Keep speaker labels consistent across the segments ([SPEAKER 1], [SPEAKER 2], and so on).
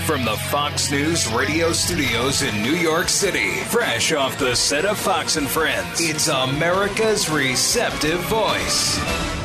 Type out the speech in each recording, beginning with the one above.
[SPEAKER 1] From the Fox News radio studios in New York City, fresh off the set of Fox and Friends, it's America's receptive voice,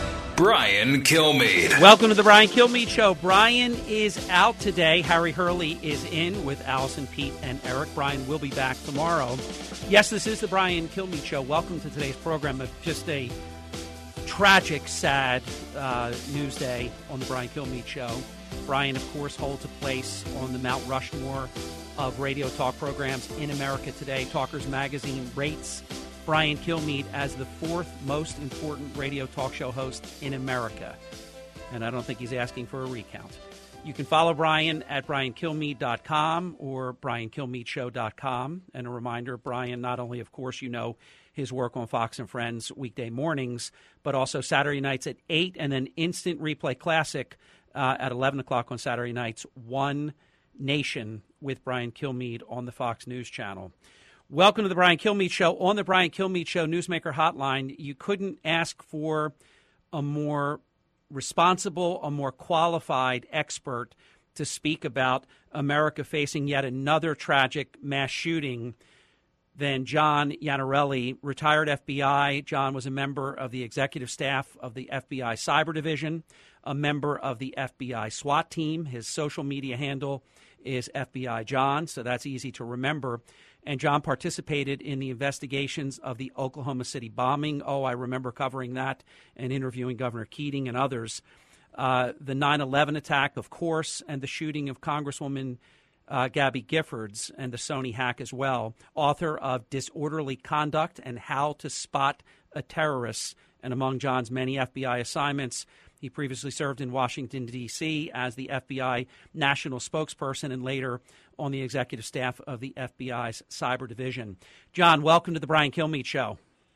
[SPEAKER 1] Brian Kilmeade.
[SPEAKER 2] Welcome to the Brian Kilmeade Show. Brian is out today. Harry Hurley is in with Allison, Pete, and Eric. Brian will be back tomorrow. Yes, this is the Brian Kilmeade Show. Welcome to today's program. Just a tragic, sad news day on the Brian Kilmeade Show. Brian, of course, holds a place on the Mount Rushmore of radio talk programs in America today. Talkers Magazine rates Brian Kilmeade as the fourth most important radio talk show host in America. And I don't think he's asking for a recount. You can follow Brian at briankilmeade.com or briankilmeadshow.com. And a reminder, Brian, not only, of course, you know his work on Fox and Friends weekday mornings, but also Saturday nights at 8 and then Instant Replay Classic at 11 o'clock on Saturday nights, One Nation with Brian Kilmeade on the Fox News Channel. Welcome to the Brian Kilmeade Show. On the Brian Kilmeade Show Newsmaker Hotline, you couldn't ask for a more responsible, a more qualified expert to speak about America facing yet another tragic mass shooting than John Iannarelli, retired FBI. John was a member of the executive staff of the FBI Cyber Division, a member of the FBI SWAT team. His social media handle is FBI John, so that's easy to remember. And John participated in the investigations of the Oklahoma City bombing. Oh, I remember covering that and interviewing Governor Keating and others. The 9/11 attack, of course, and the shooting of Congresswoman Gabby Giffords and the Sony hack as well. Author of Disorderly Conduct and How to Spot a Terrorist. And among John's many FBI assignments, he previously served in Washington, D.C. as the FBI national spokesperson and later on the executive staff of the FBI's Cyber Division. John, welcome to the Brian Kilmeade Show.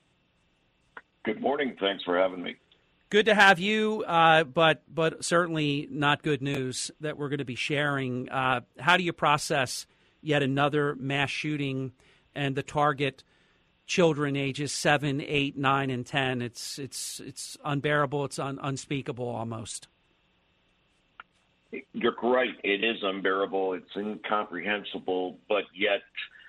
[SPEAKER 3] Good morning. Thanks for having me.
[SPEAKER 2] Good to have you, but certainly not good news that we're going to be sharing. How do you process yet another mass shooting and the target children ages 7, 8, 9, and 10? It's unbearable. It's unspeakable almost.
[SPEAKER 3] You're right. It is unbearable. It's incomprehensible, but yet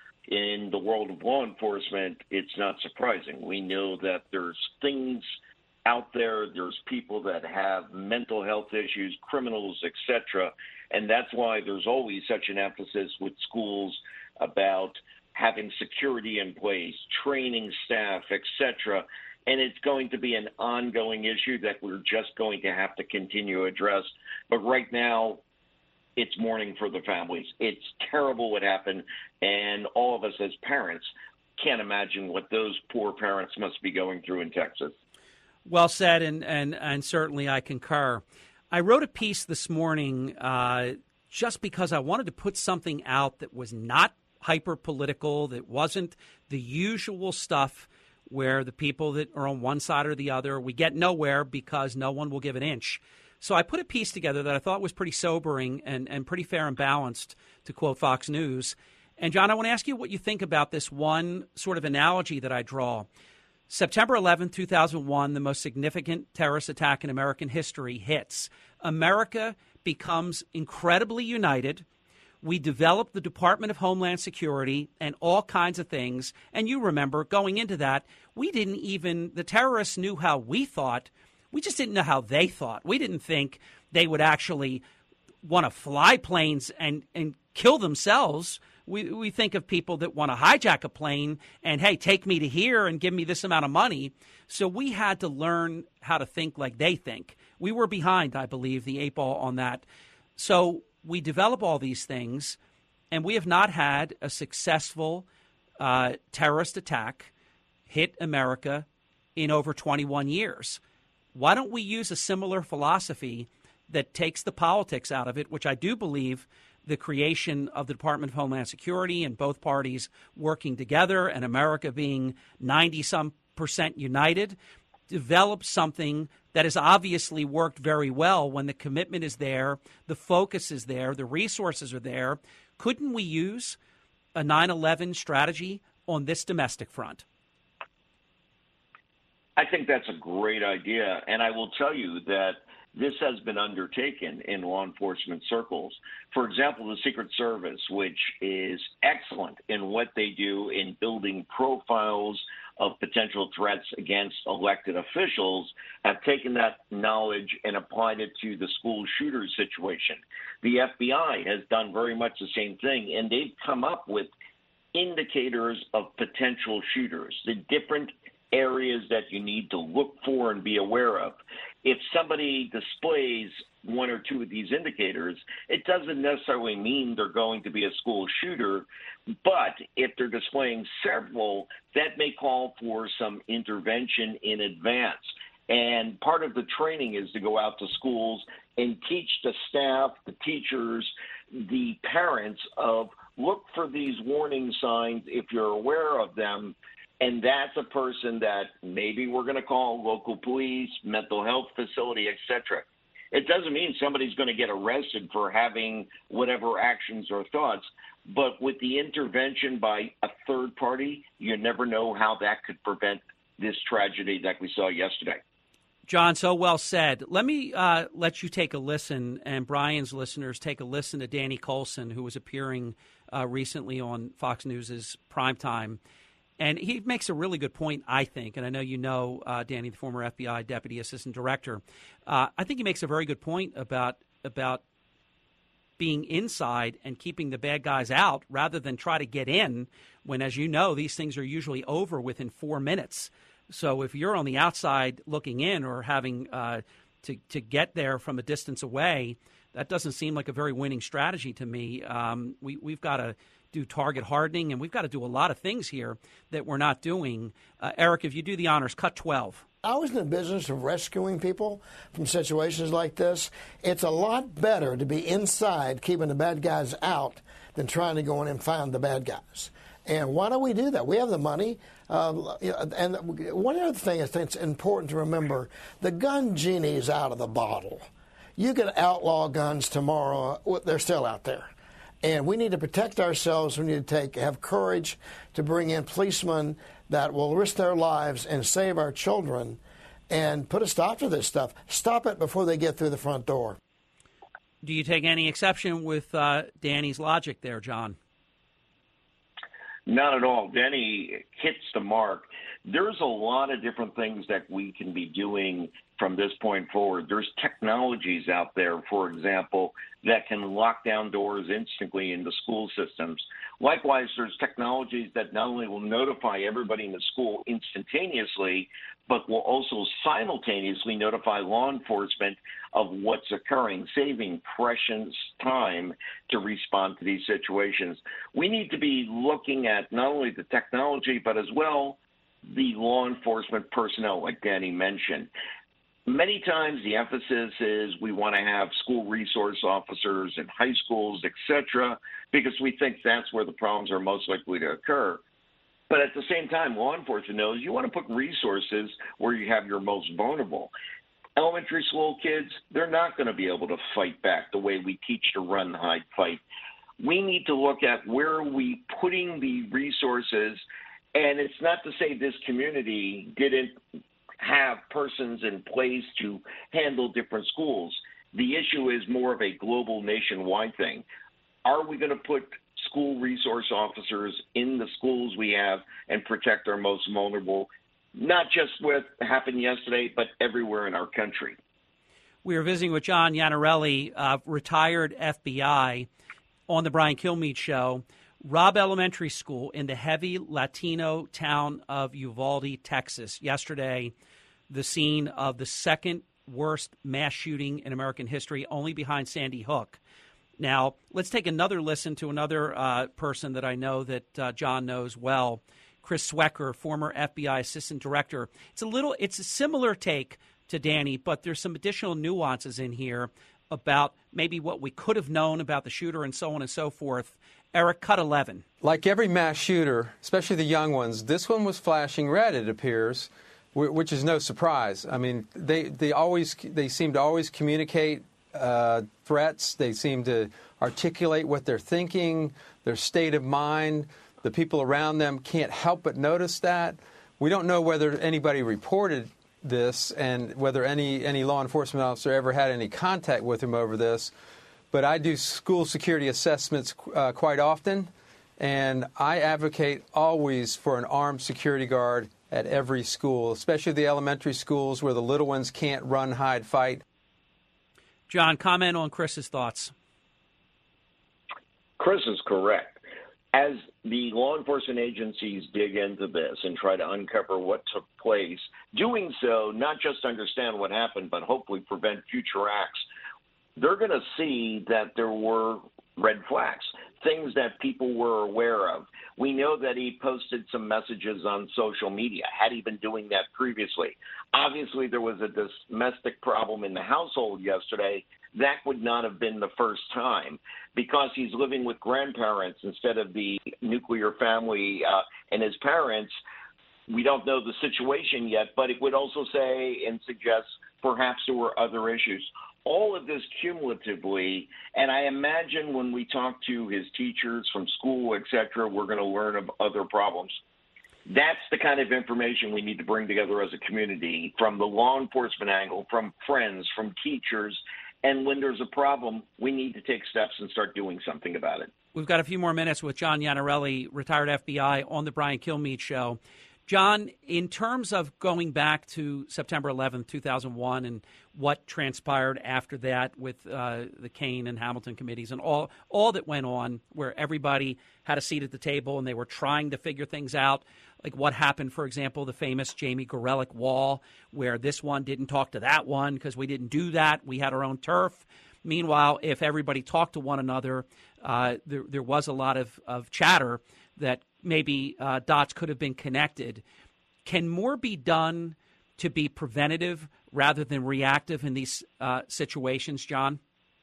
[SPEAKER 3] in the world of law enforcement, it's not surprising. We know that there's things out there, there's people that have mental health issues, criminals, etc., and that's why there's always such an emphasis with schools about having security in place, training staff, etc., and it's going to be an ongoing issue that we're just going to have to continue to address. But right now, it's mourning for the families. It's terrible what happened, and all of us as parents can't imagine what those poor parents must be going through in Texas.
[SPEAKER 2] Well said, and certainly I concur. I wrote a piece this morning just because I wanted to put something out that was not hyper-political, that wasn't the usual stuff where the people that are on one side or the other, we get nowhere because no one will give an inch. So I put a piece together that I thought was pretty sobering and pretty fair and balanced, to quote Fox News. And, John, I want to ask you what you think about this one sort of analogy that I draw. September 11, 2001, the most significant terrorist attack in American history hits. America becomes incredibly united. We developed the Department of Homeland Security and all kinds of things. And you remember, going into that, the terrorists knew how we thought. We just didn't know how they thought. We didn't think they would actually want to fly planes and kill themselves. We think of people that want to hijack a plane and, hey, take me to here and give me this amount of money. So we had to learn how to think like they think. We were behind, I believe, the 8 ball on that. So we develop all these things, and we have not had a successful terrorist attack hit America in over 21 years. Why don't we use a similar philosophy that takes the politics out of it, which I do believe the creation of the Department of Homeland Security and both parties working together and America being 90-some% united, develop something that has obviously worked very well when the commitment is there, the focus is there, the resources are there. Couldn't we use a 9/11 strategy on this domestic front?
[SPEAKER 3] I think that's a great idea. And I will tell you that this has been undertaken in law enforcement circles. For example, the Secret Service, which is excellent in what they do in building profiles of potential threats against elected officials, have taken that knowledge and applied it to the school shooter situation. The FBI has done very much the same thing, and they've come up with indicators of potential shooters, the different areas that you need to look for and be aware of. If somebody displays one or two of these indicators, it doesn't necessarily mean they're going to be a school shooter, but if they're displaying several, that may call for some intervention in advance. And part of the training is to go out to schools and teach the staff, the teachers, the parents of look for these warning signs if you're aware of them. And that's a person that maybe we're going to call local police, mental health facility, etc. It doesn't mean somebody's going to get arrested for having whatever actions or thoughts, but with the intervention by a third party, you never know how that could prevent this tragedy that we saw yesterday.
[SPEAKER 2] John, so well said. Let me let you take a listen, and Brian's listeners take a listen to Danny Coulson, who was appearing recently on Fox News' Primetime. And he makes a really good point, I think, and I know you know Danny, the former FBI Deputy Assistant Director. I think he makes a very good point about being inside and keeping the bad guys out rather than try to get in when, as you know, these things are usually over within 4 minutes. So if you're on the outside looking in or having to get there from a distance away, that doesn't seem like a very winning strategy to me. We've got to do target hardening, and we've got to do a lot of things here that we're not doing. Eric, if you do the honors, cut 12.
[SPEAKER 4] I was in the business of rescuing people from situations like this. It's a lot better to be inside, keeping the bad guys out, than trying to go in and find the bad guys. And why don't we do that? We have the money. And one other thing I think it's important to remember, the gun genie is out of the bottle. You can outlaw guns tomorrow. They're still out there. And we need to protect ourselves. We need to have courage to bring in policemen that will risk their lives and save our children and put a stop to this stuff. Stop it before they get through the front door.
[SPEAKER 2] Do you take any exception with Danny's logic there, John?
[SPEAKER 3] Not at all. Danny hits the mark. There's a lot of different things that we can be doing from this point forward. There's technologies out there, for example, that can lock down doors instantly in the school systems. Likewise, there's technologies that not only will notify everybody in the school instantaneously, but will also simultaneously notify law enforcement of what's occurring, saving precious time to respond to these situations. We need to be looking at not only the technology, but as well the law enforcement personnel, like Danny mentioned. Many times the emphasis is we want to have school resource officers in high schools, et cetera, because we think that's where the problems are most likely to occur. But at the same time, law enforcement knows you want to put resources where you have your most vulnerable. Elementary school kids, they're not going to be able to fight back the way we teach to run, hide, fight. We need to look at where are we putting the resources, and it's not to say this community didn't have persons in place to handle different schools. The issue is more of a global nationwide thing. Are we going to put school resource officers in the schools we have and protect our most vulnerable, not just what happened yesterday, but everywhere in our country?
[SPEAKER 2] We are visiting with John Iannarelli, retired FBI, on the Brian Kilmeade Show. Robb Elementary School in the heavy Latino town of Uvalde, Texas. Yesterday, the scene of the second worst mass shooting in American history, only behind Sandy Hook. Now, let's take another listen to another person that I know that John knows well, Chris Swecker, former FBI Assistant Director. It's a similar take to Danny, but there's some additional nuances in here about maybe what we could have known about the shooter and so on and so forth. Eric, cut 11.
[SPEAKER 5] Like every mass shooter, especially the young ones, this one was flashing red, it appears, which is no surprise. I mean, they seem to always communicate threats. They seem to articulate what they're thinking, their state of mind. The people around them can't help but notice that. We don't know whether anybody reported this and whether any law enforcement officer ever had any contact with him over this, but I do school security assessments quite often, and I advocate always for an armed security guard at every school, especially the elementary schools where the little ones can't run, hide, fight.
[SPEAKER 2] John, comment on Chris's thoughts.
[SPEAKER 3] Chris is correct. As the law enforcement agencies dig into this and try to uncover what took place, doing so not just understand what happened, but hopefully prevent future acts, they're going to see that there were red flags, things that people were aware of. We know that he posted some messages on social media. Had he been doing that previously? Obviously, there was a domestic problem in the household yesterday. That would not have been the first time because he's living with grandparents instead of the nuclear family and his parents. We don't know the situation yet, but it would also say and suggest perhaps there were other issues. All of this cumulatively, and I imagine when we talk to his teachers from school, et cetera, we're going to learn of other problems. That's the kind of information we need to bring together as a community from the law enforcement angle, from friends, from teachers. And when there's a problem, we need to take steps and start doing something about it.
[SPEAKER 2] We've got a few more minutes with John Iannarelli, retired FBI, on the Brian Kilmeade Show. John, in terms of going back to September 11th, 2001, and what transpired after that with the Kane and Hamilton committees and all that went on, where everybody had a seat at the table and they were trying to figure things out, like what happened, for example, the famous Jamie Gorelick wall, where this one didn't talk to that one because we didn't do that. We had our own turf. Meanwhile, if everybody talked to one another, there was a lot of chatter that maybe dots could have been connected. Can more be done to be preventative rather than reactive in these situations, John?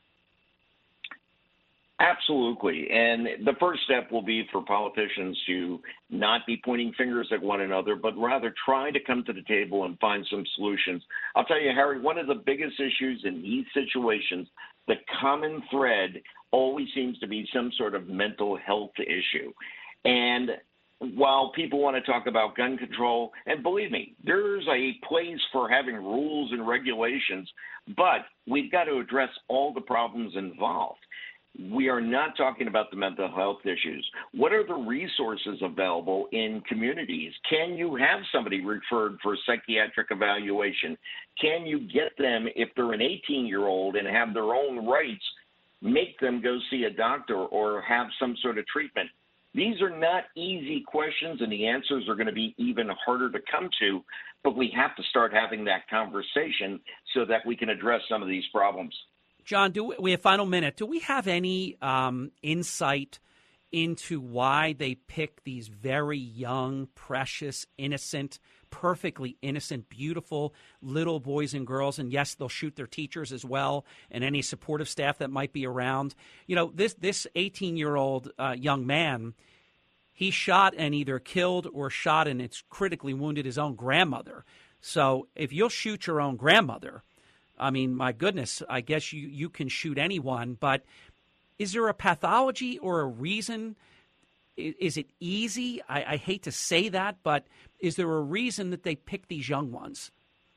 [SPEAKER 3] Absolutely. And the first step will be for politicians to not be pointing fingers at one another, but rather try to come to the table and find some solutions. I'll tell you, Harry, one of the biggest issues in these situations, the common thread always seems to be some sort of mental health issue. And while people want to talk about gun control, and believe me, there's a place for having rules and regulations, but we've got to address all the problems involved. We are not talking about the mental health issues. What are the resources available in communities? Can you have somebody referred for psychiatric evaluation? Can you get them, if they're an 18-year-old and have their own rights, make them go see a doctor or have some sort of treatment? These are not easy questions, and the answers are going to be even harder to come to, but we have to start having that conversation so that we can address some of these problems.
[SPEAKER 2] John, we have final minute. Do we have any insight into why they pick these very young, precious, innocent, perfectly innocent, beautiful little boys and girls? And yes, they'll shoot their teachers as well and any supportive staff that might be around. You know, this 18-year-old young man, he shot and either killed or shot and it's critically wounded his own grandmother. So if you'll shoot your own grandmother, I mean, my goodness, I guess you can shoot anyone, but is there a pathology or a reason? Is it easy? I hate to say that, but is there a reason that they pick these young ones?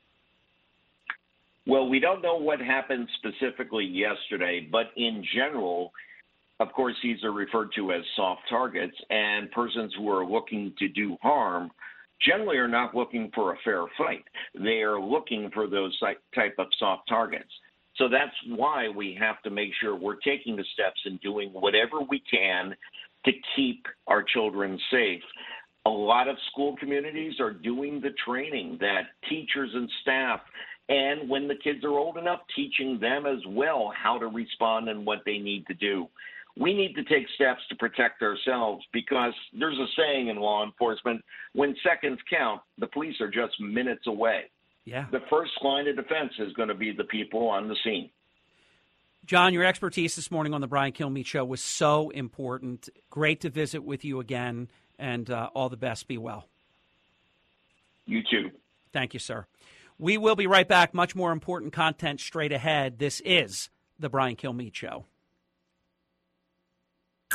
[SPEAKER 3] Well, we don't know what happened specifically yesterday, but in general, of course, these are referred to as soft targets, and persons who are looking to do harm generally are not looking for a fair fight. They are looking for those type of soft targets. So that's why we have to make sure we're taking the steps and doing whatever we can to keep our children safe. A lot of school communities are doing the training that teachers and staff, and when the kids are old enough, teaching them as well how to respond and what they need to do. We need to take steps to protect ourselves because there's a saying in law enforcement, when seconds count, the police are just minutes away.
[SPEAKER 2] Yeah.
[SPEAKER 3] The first line of defense is going to be the people on the scene.
[SPEAKER 2] John, your expertise this morning on the Brian Kilmeade Show was so important. Great to visit with you again, and all the best. Be well.
[SPEAKER 3] You too.
[SPEAKER 2] Thank you, sir. We will be right back. Much more important content straight ahead. This is the Brian Kilmeade Show.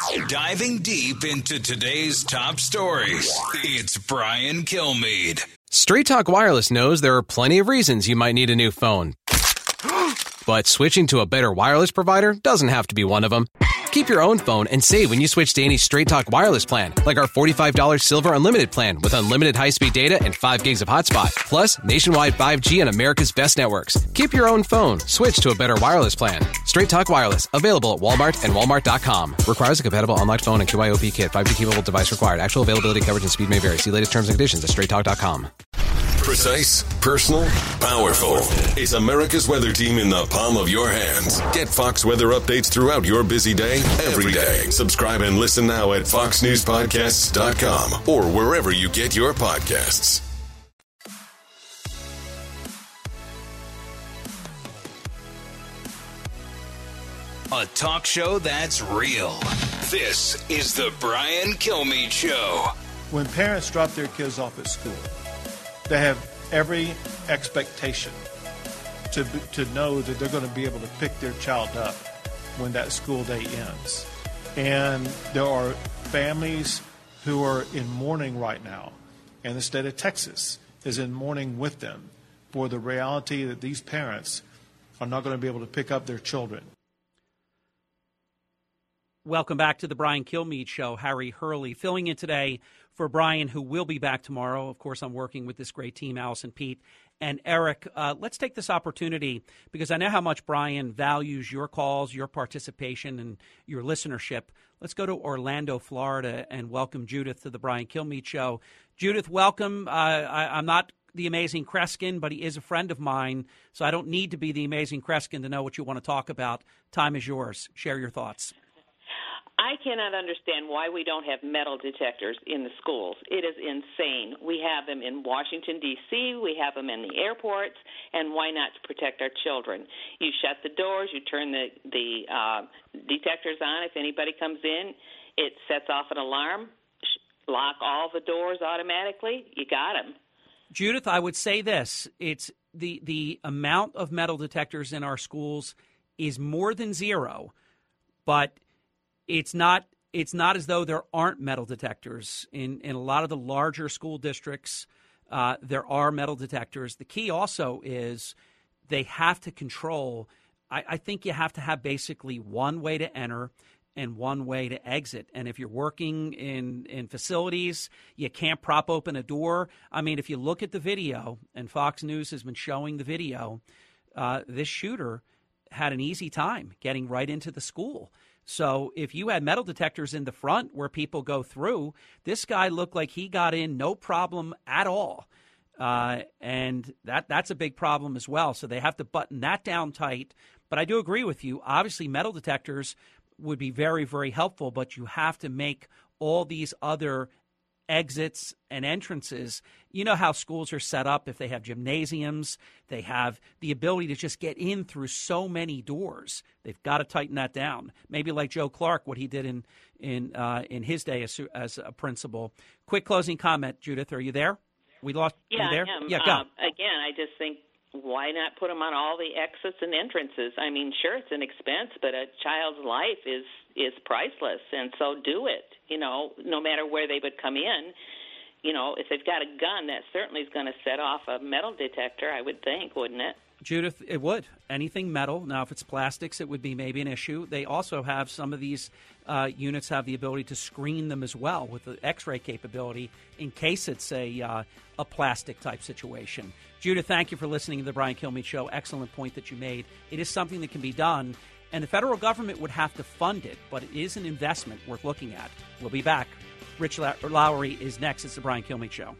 [SPEAKER 1] Diving deep into today's top stories, it's Brian Kilmeade.
[SPEAKER 6] Straight Talk Wireless knows there are plenty of reasons you might need a new phone. But switching to a better wireless provider doesn't have to be one of them. Keep your own phone and save when you switch to any Straight Talk Wireless plan, like our $45 Silver Unlimited plan with unlimited high-speed data and 5 gigs of hotspot, plus nationwide 5G on America's best networks. Keep your own phone. Switch to a better wireless plan. Straight Talk Wireless, available at Walmart and Walmart.com. Requires a compatible unlocked phone and QIOP kit. 5G capable device required. Actual availability, coverage, and speed may vary. See latest terms and conditions at StraightTalk.com.
[SPEAKER 7] Precise, personal, powerful. It's America's weather team in the palm of your hands. Get Fox weather updates throughout your busy day, every day. Subscribe and listen now at foxnewspodcasts.com or wherever you get your podcasts.
[SPEAKER 1] A talk show that's real. This is the Brian Kilmeade Show.
[SPEAKER 8] When parents drop their kids off at school, they have every expectation to know that they're going to be able to pick their child up when that school day ends. And there are families who are in mourning right now, and the state of Texas is in mourning with them for the reality that these parents are not going to be able to pick up their children.
[SPEAKER 2] Welcome back to the Brian Kilmeade Show. Harry Hurley filling in today for Brian, who will be back tomorrow. Of course, I'm working with this great team, Allison, Pete, and Eric. Let's take this opportunity, because I know how much Brian values your calls, your participation, and your listenership. Let's go to Orlando, Florida, and welcome Judith to the Brian Kilmeade Show. Judith, welcome. I'm not the Amazing Kreskin, but he is a friend of mine, so I don't need to be the Amazing Kreskin to know what you want to talk about. Time is yours. Share your thoughts.
[SPEAKER 9] I cannot understand why we don't have metal detectors in the schools. It is insane. We have them in Washington, D.C., we have them in the airports, and why not to protect our children? You shut the doors, you turn the detectors on. If anybody comes in, it sets off an alarm. Lock all the doors automatically. You got them.
[SPEAKER 2] Judith, I would say this. It's the amount of metal detectors in our schools is more than zero, but it's not as though there aren't metal detectors. In a lot of the larger school districts, there are metal detectors. The key also is they have to control. I think you have to have basically one way to enter and one way to exit. And if you're working in facilities, you can't prop open a door. I mean, if you look at the video, and Fox News has been showing the video, this shooter had an easy time getting right into the school. So if you had metal detectors in the front where people go through, this guy looked like he got in no problem at all. And that's a big problem as well. So they have to button that down tight. But I do agree with you. Obviously, metal detectors would be very, very helpful, but you have to make all these other exits and entrances. You know how schools are set up. If they have gymnasiums, they have the ability to just get in through so many doors. They've got to tighten that down. Maybe like Joe Clark, what he did in his day as a principal. Quick closing comment, Judith. Are you there? We lost.
[SPEAKER 9] Yeah,
[SPEAKER 2] you there?
[SPEAKER 9] I am.
[SPEAKER 2] Yeah, go.
[SPEAKER 9] Again, I just think, why not put them on all the exits and entrances? I mean, sure, it's an expense, but a child's life is priceless, and so do it. You know, no matter where they would come in. You know, if they've got a gun, that certainly is going to set off a metal detector, I would think, wouldn't it?
[SPEAKER 2] Judith, it would. Anything metal. Now, if it's plastics, it would be maybe an issue. They also have some of these units have the ability to screen them as well with the X-ray capability in case it's a plastic-type situation. Judith, thank you for listening to the Brian Kilmeade Show. Excellent point that you made. It is something that can be done, and the federal government would have to fund it, but it is an investment worth looking at. We'll be back. Rich Lowry is next. It's the Brian Kilmeade Show.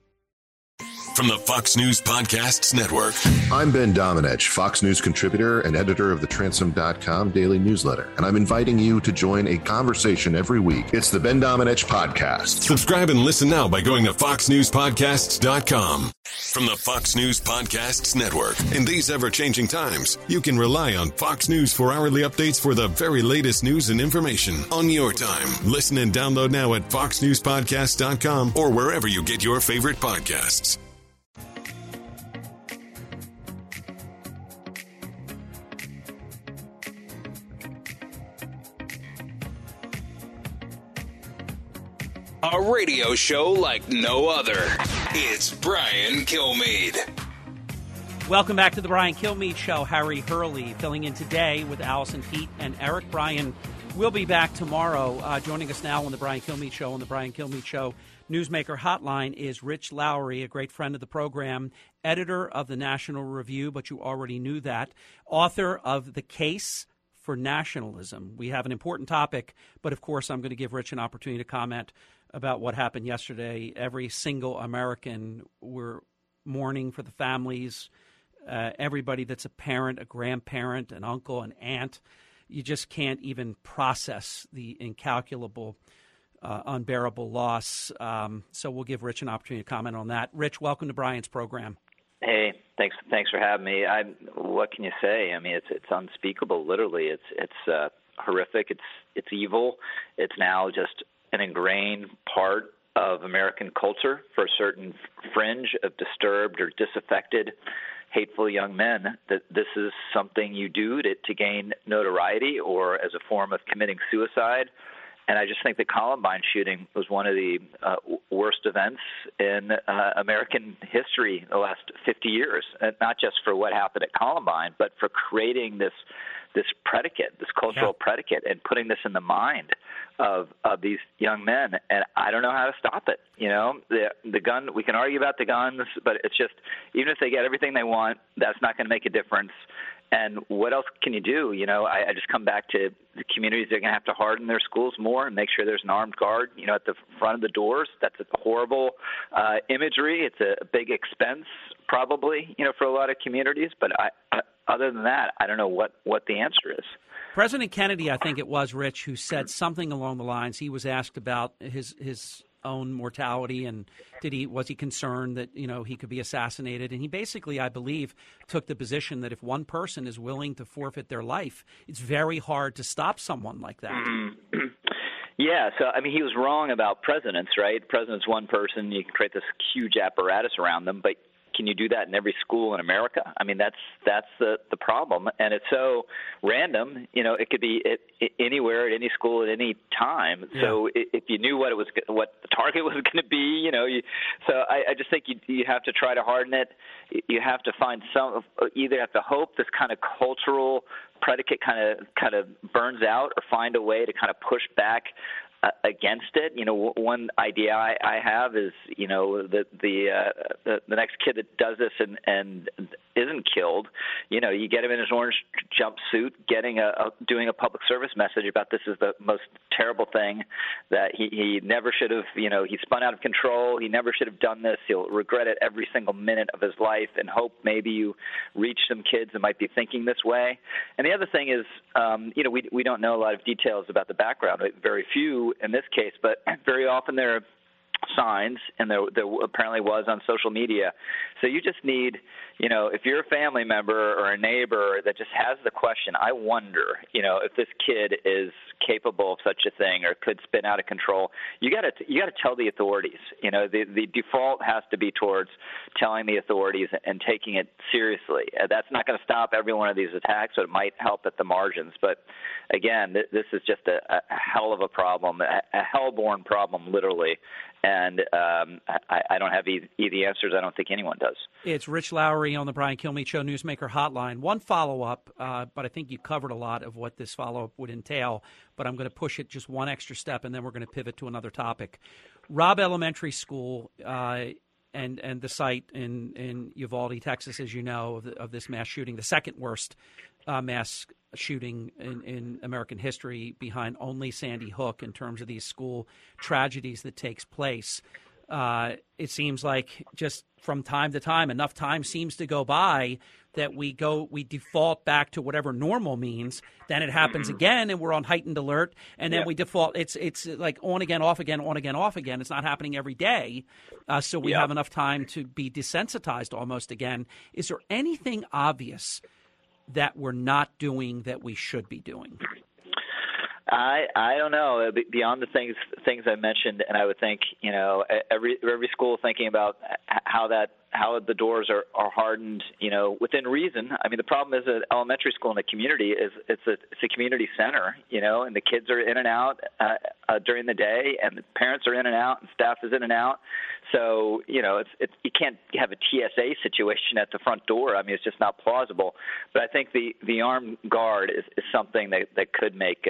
[SPEAKER 7] From the Fox News Podcasts Network.
[SPEAKER 10] I'm Ben Domenech, Fox News contributor and editor of the Transom.com daily newsletter, and I'm inviting you to join a conversation every week. It's the Ben Domenech Podcast.
[SPEAKER 7] Subscribe and listen now by going to foxnewspodcasts.com. From the Fox News Podcasts Network. In these ever-changing times, you can rely on Fox News for hourly updates for the very latest news and information on your time. Listen and download now at foxnewspodcasts.com or wherever you get your favorite podcasts.
[SPEAKER 1] A radio show like no other. It's Brian Kilmeade.
[SPEAKER 2] Welcome back to the Brian Kilmeade Show. Harry Hurley filling in today with Allison Pete and Eric. Brian will be back tomorrow. Joining us now on the Brian Kilmeade Show, on the Brian Kilmeade Show Newsmaker Hotline, is Rich Lowry, a great friend of the program, editor of the National Review, but you already knew that, author of The Case for Nationalism. We have an important topic, but of course I'm going to give Rich an opportunity to comment about what happened yesterday. Every single American, we're mourning for the families, everybody that's a parent, a grandparent, an uncle, an aunt. You just can't even process the incalculable, unbearable loss. So we'll give Rich an opportunity to comment on that. Rich, welcome to Brian's program.
[SPEAKER 11] Hey, thanks for having me. What can you say? I mean, it's unspeakable. Literally, it's horrific. It's evil. It's now just an ingrained part of American culture for a certain fringe of disturbed or disaffected, hateful young men, that this is something you do to gain notoriety or as a form of committing suicide. And I just think the Columbine shooting was one of the worst events in American history the last 50 years, and not just for what happened at Columbine, but for creating this predicate, this cultural predicate, and putting this in the mind of these young men. And I don't know how to stop it. You know, the gun, we can argue about the guns, but it's just, even if they get everything they want, that's not going to make a difference. And what else can you do? You know, I just come back to the communities that are going to have to harden their schools more and make sure there's an armed guard, you know, at the front of the doors. That's a horrible imagery. It's a big expense probably, you know, for a lot of communities. But other than that, I don't know what the answer is.
[SPEAKER 2] President Kennedy, I think it was, Rich, who said something along the lines, he was asked about his own mortality and was he concerned that, you know, he could be assassinated, and he basically, I believe, took the position that if one person is willing to forfeit their life, it's very hard to stop someone like that.
[SPEAKER 11] Yeah, so I mean, he was wrong about presidents, right? President's one person, you can create this huge apparatus around them, but can you do that in every school in America? I mean, that's the problem, and it's so random. You know, it could be anywhere at any school at any time. Yeah. So if you knew what the target was going to be, you know, so I just think you have to try to harden it. You have to find either have to hope this kind of cultural predicate kind of burns out, or find a way to kind of push back against it. You know, one idea I have is, you know, the next kid that does this and isn't killed, you know, you get him in his orange jumpsuit, doing a public service message about this is the most terrible thing, that he never should have, you know, he spun out of control, he never should have done this, he'll regret it every single minute of his life, and hope maybe you reach some kids that might be thinking this way. And the other thing is, you know, we don't know a lot of details about the background, very few in this case, but very often there are signs, and there apparently was on social media. So you just need, you know, if you're a family member or a neighbor that just has the question, I wonder, you know, if this kid is capable of such a thing or could spin out of control, you got to tell the authorities. You know, the default has to be towards telling the authorities and taking it seriously. That's not going to stop every one of these attacks, but it might help at the margins. But again, this is just a hell of a problem, a hell-born problem, literally. And I don't have the answers. I don't think anyone does.
[SPEAKER 2] It's Rich Lowry on the Brian Kilmeade Show Newsmaker Hotline. One follow-up, but I think you covered a lot of what this follow-up would entail, but I'm going to push it just one extra step, and then we're going to pivot to another topic. Robb Elementary School and the site in Uvalde, Texas, as you know, of this mass shooting, the second worst mass shooting in American history, behind only Sandy Hook in terms of these school tragedies that takes place. It seems like just from time to time, enough time seems to go by that we default back to whatever normal means. Then it happens again, and we're on heightened alert, and then we default. It's like on again, off again, on again, off again. It's not happening every day, so we have enough time to be desensitized almost again. Is there anything obvious that we're not doing that we should be doing?
[SPEAKER 11] I don't know. Beyond the things I mentioned, and I would think, every school thinking about how the doors are hardened, within reason. I mean, the problem is that elementary school in the community it's a community center, and the kids are in and out during the day, and the parents are in and out, and staff is in and out. So, you can't have a TSA situation at the front door. I mean, it's just not plausible. But I think the armed guard is something that could make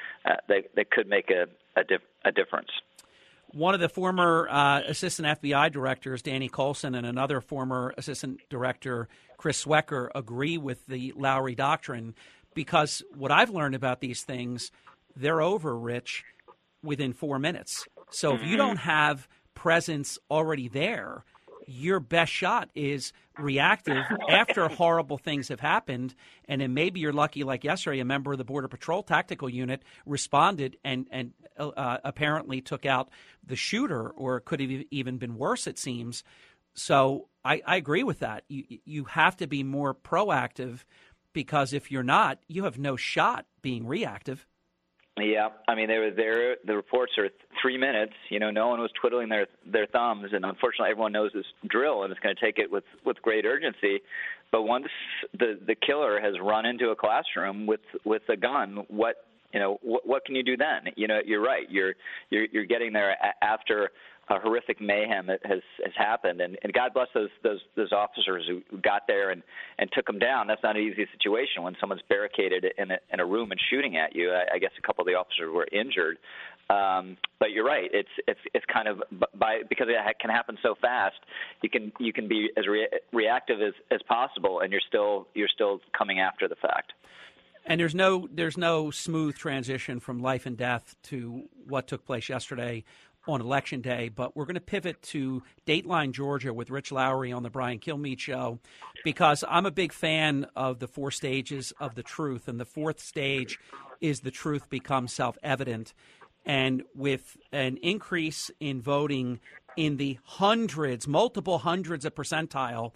[SPEAKER 11] a difference.
[SPEAKER 2] One of the former assistant FBI directors, Danny Coulson, and another former assistant director, Chris Swecker, agree with the Lowry doctrine because what I've learned about these things, they're over, Rich, within 4 minutes. So if you don't have presence already there, your best shot is reactive after horrible things have happened. And then maybe you're lucky, like yesterday, a member of the Border Patrol Tactical Unit responded and apparently took out the shooter, or it could have even been worse, it seems. So I agree with that. You have to be more proactive because if you're not, you have no shot being reactive.
[SPEAKER 11] Yeah, I mean, they were there. The reports are 3 minutes. No one was twiddling their thumbs, and unfortunately, everyone knows this drill, and it's going to take it with great urgency. But once the killer has run into a classroom with a gun, what can you do then? You're right. You're getting there after a horrific mayhem has happened, and God bless those officers who got there and took them down. That's not an easy situation when someone's barricaded in a room and shooting at you. I guess a couple of the officers were injured, but you're right. It's kind of because it can happen so fast. You can be as reactive as possible, and you're still coming after the fact.
[SPEAKER 2] And there's no smooth transition from life and death to what took place yesterday on Election Day, but we're going to pivot to Dateline, Georgia with Rich Lowry on the Brian Kilmeade Show because I'm a big fan of the 4 stages of the truth, and the 4th stage is the truth becomes self-evident. And with an increase in voting in the hundreds, multiple hundreds of percentile,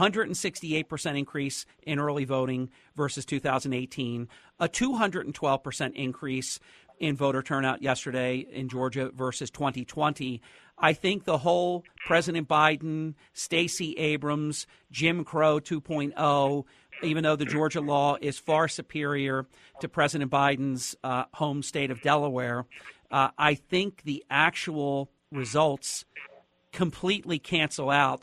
[SPEAKER 2] 168% increase in early voting versus 2018, a 212% increase in voter turnout yesterday in Georgia versus 2020. I think the whole President Biden, Stacey Abrams, Jim Crow 2.0, even though the Georgia law is far superior to President Biden's home state of Delaware, I think the actual results completely cancel out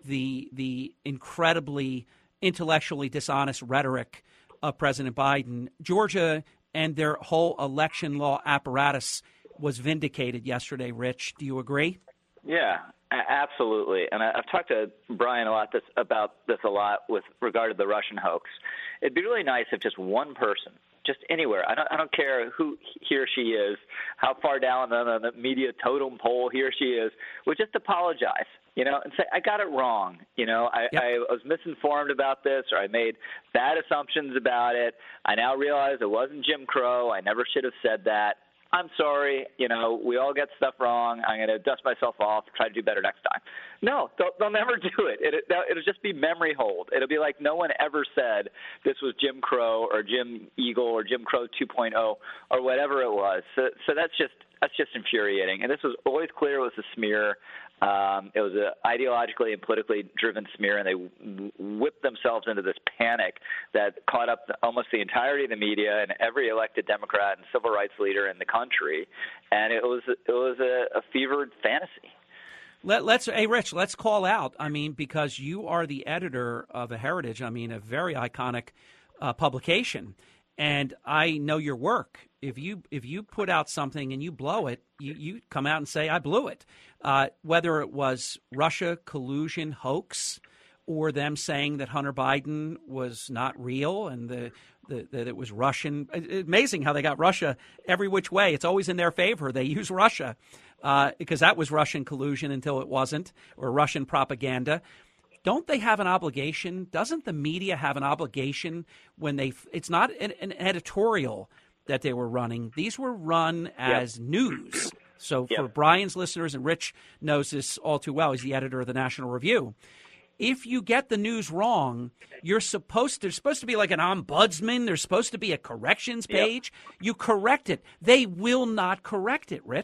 [SPEAKER 2] the incredibly intellectually dishonest rhetoric of President Biden. Georgia and their whole election law apparatus was vindicated yesterday, Rich. Do you agree?
[SPEAKER 11] Yeah, absolutely. And I've talked to Brian about this a lot with regard to the Russian hoax. It'd be really nice if just one person, just anywhere, I don't care who he or she is, how far down on the media totem pole he or she is, would just apologize, and say, I got it wrong. I was misinformed about this, or I made bad assumptions about it. I now realize it wasn't Jim Crow. I never should have said that. I'm sorry. We all get stuff wrong. I'm going to dust myself off, try to do better next time. No, they'll never do it. It'll just be memory hold. It'll be like no one ever said this was Jim Crow or Jim Eagle or Jim Crow 2.0 or whatever it was. So that's just infuriating. And this was always clear it was a smear. It was an ideologically and politically driven smear, and they whipped themselves into this panic that caught up almost the entirety of the media and every elected Democrat and civil rights leader in the country. And it was a fevered fantasy.
[SPEAKER 2] Hey, Rich, let's call out. I mean, because you are the editor of a Heritage, a very iconic publication, and I know your work. If you put out something and you blow it, you come out and say, I blew it. Whether it was Russia collusion hoax or them saying that Hunter Biden was not real and that it was Russian. Amazing how they got Russia every which way. It's always in their favor. They use Russia because that was Russian collusion until it wasn't, or Russian propaganda. Don't they have an obligation? Doesn't the media have an obligation when it's not an editorial that they were running. These were run as news. So for Brian's listeners, and Rich knows this all too well, he's the editor of the National Review. If you get the news wrong, there's supposed to be like an ombudsman. There's supposed to be a corrections page. You correct it. They will not correct it, Rich.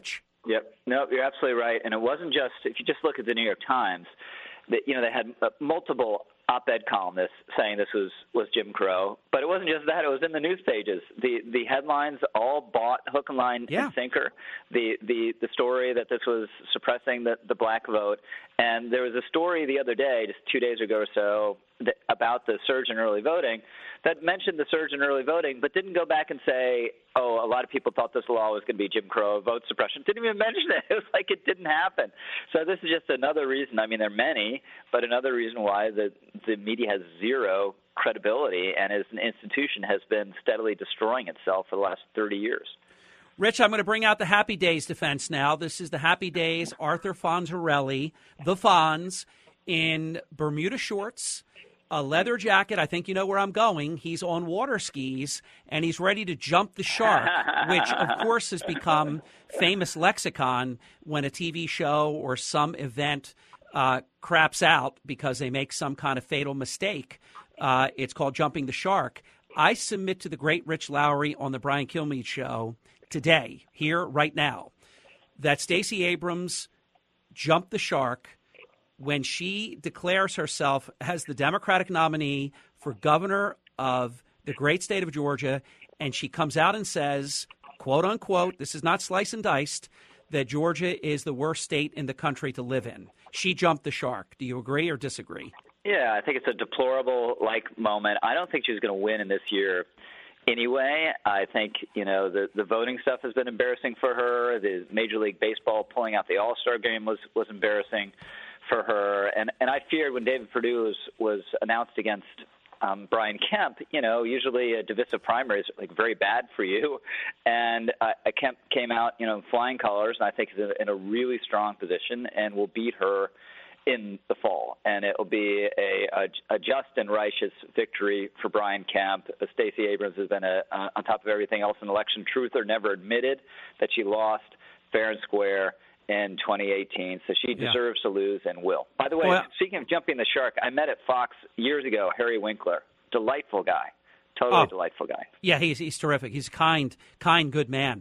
[SPEAKER 11] Yep. No, you're absolutely right. And it wasn't just, if you just look at the New York Times, that they had multiple op-ed columnists saying this was Jim Crow, but it wasn't just that; it was in the news pages. The headlines all bought hook and line and sinker the story that this was suppressing the black vote. And there was a story the other day, just 2 days ago or so, about the surge in early voting that mentioned the surge in early voting, but didn't go back and say, oh, a lot of people thought this law was going to be Jim Crow, vote suppression. Didn't even mention it. It was like it didn't happen. So this is just another reason. I mean, there are many, but another reason why the media has zero credibility and as an institution has been steadily destroying itself for the last 30 years.
[SPEAKER 2] Rich, I'm going to bring out the Happy Days defense now. This is the Happy Days, Arthur Fonzarelli, the Fonz, in Bermuda shorts, a leather jacket. I think you know where I'm going. He's on water skis, and he's ready to jump the shark, which, of course, has become famous lexicon when a TV show or some event craps out because they make some kind of fatal mistake. It's called jumping the shark. I submit to the great Rich Lowry on the Brian Kilmeade Show today, here, right now, that Stacey Abrams jumped the shark when she declares herself as the Democratic nominee for governor of the great state of Georgia, and she comes out and says, quote unquote, this is not slice and diced, that Georgia is the worst state in the country to live in. She jumped the shark. Do you agree or disagree?
[SPEAKER 11] Yeah, I think it's a deplorable moment. I don't think she's going to win in this year anyway. I think, the voting stuff has been embarrassing for her. The Major League Baseball pulling out the All-Star game was embarrassing for her. And I feared when David Perdue was announced against Brian Kemp, usually a divisive primary is very bad for you. And Kemp came out, in flying colors, and I think is in a really strong position and will beat her in the fall, and it will be a just and righteous victory for Brian Kemp. Stacey Abrams has been on top of everything else an election truther, never admitted that she lost fair and square in 2018, so she deserves to lose and will. By the way, speaking of jumping the shark, I met at Fox years ago Harry Winkler, delightful guy, totally delightful guy.
[SPEAKER 2] Yeah, he's terrific. He's a kind, good man.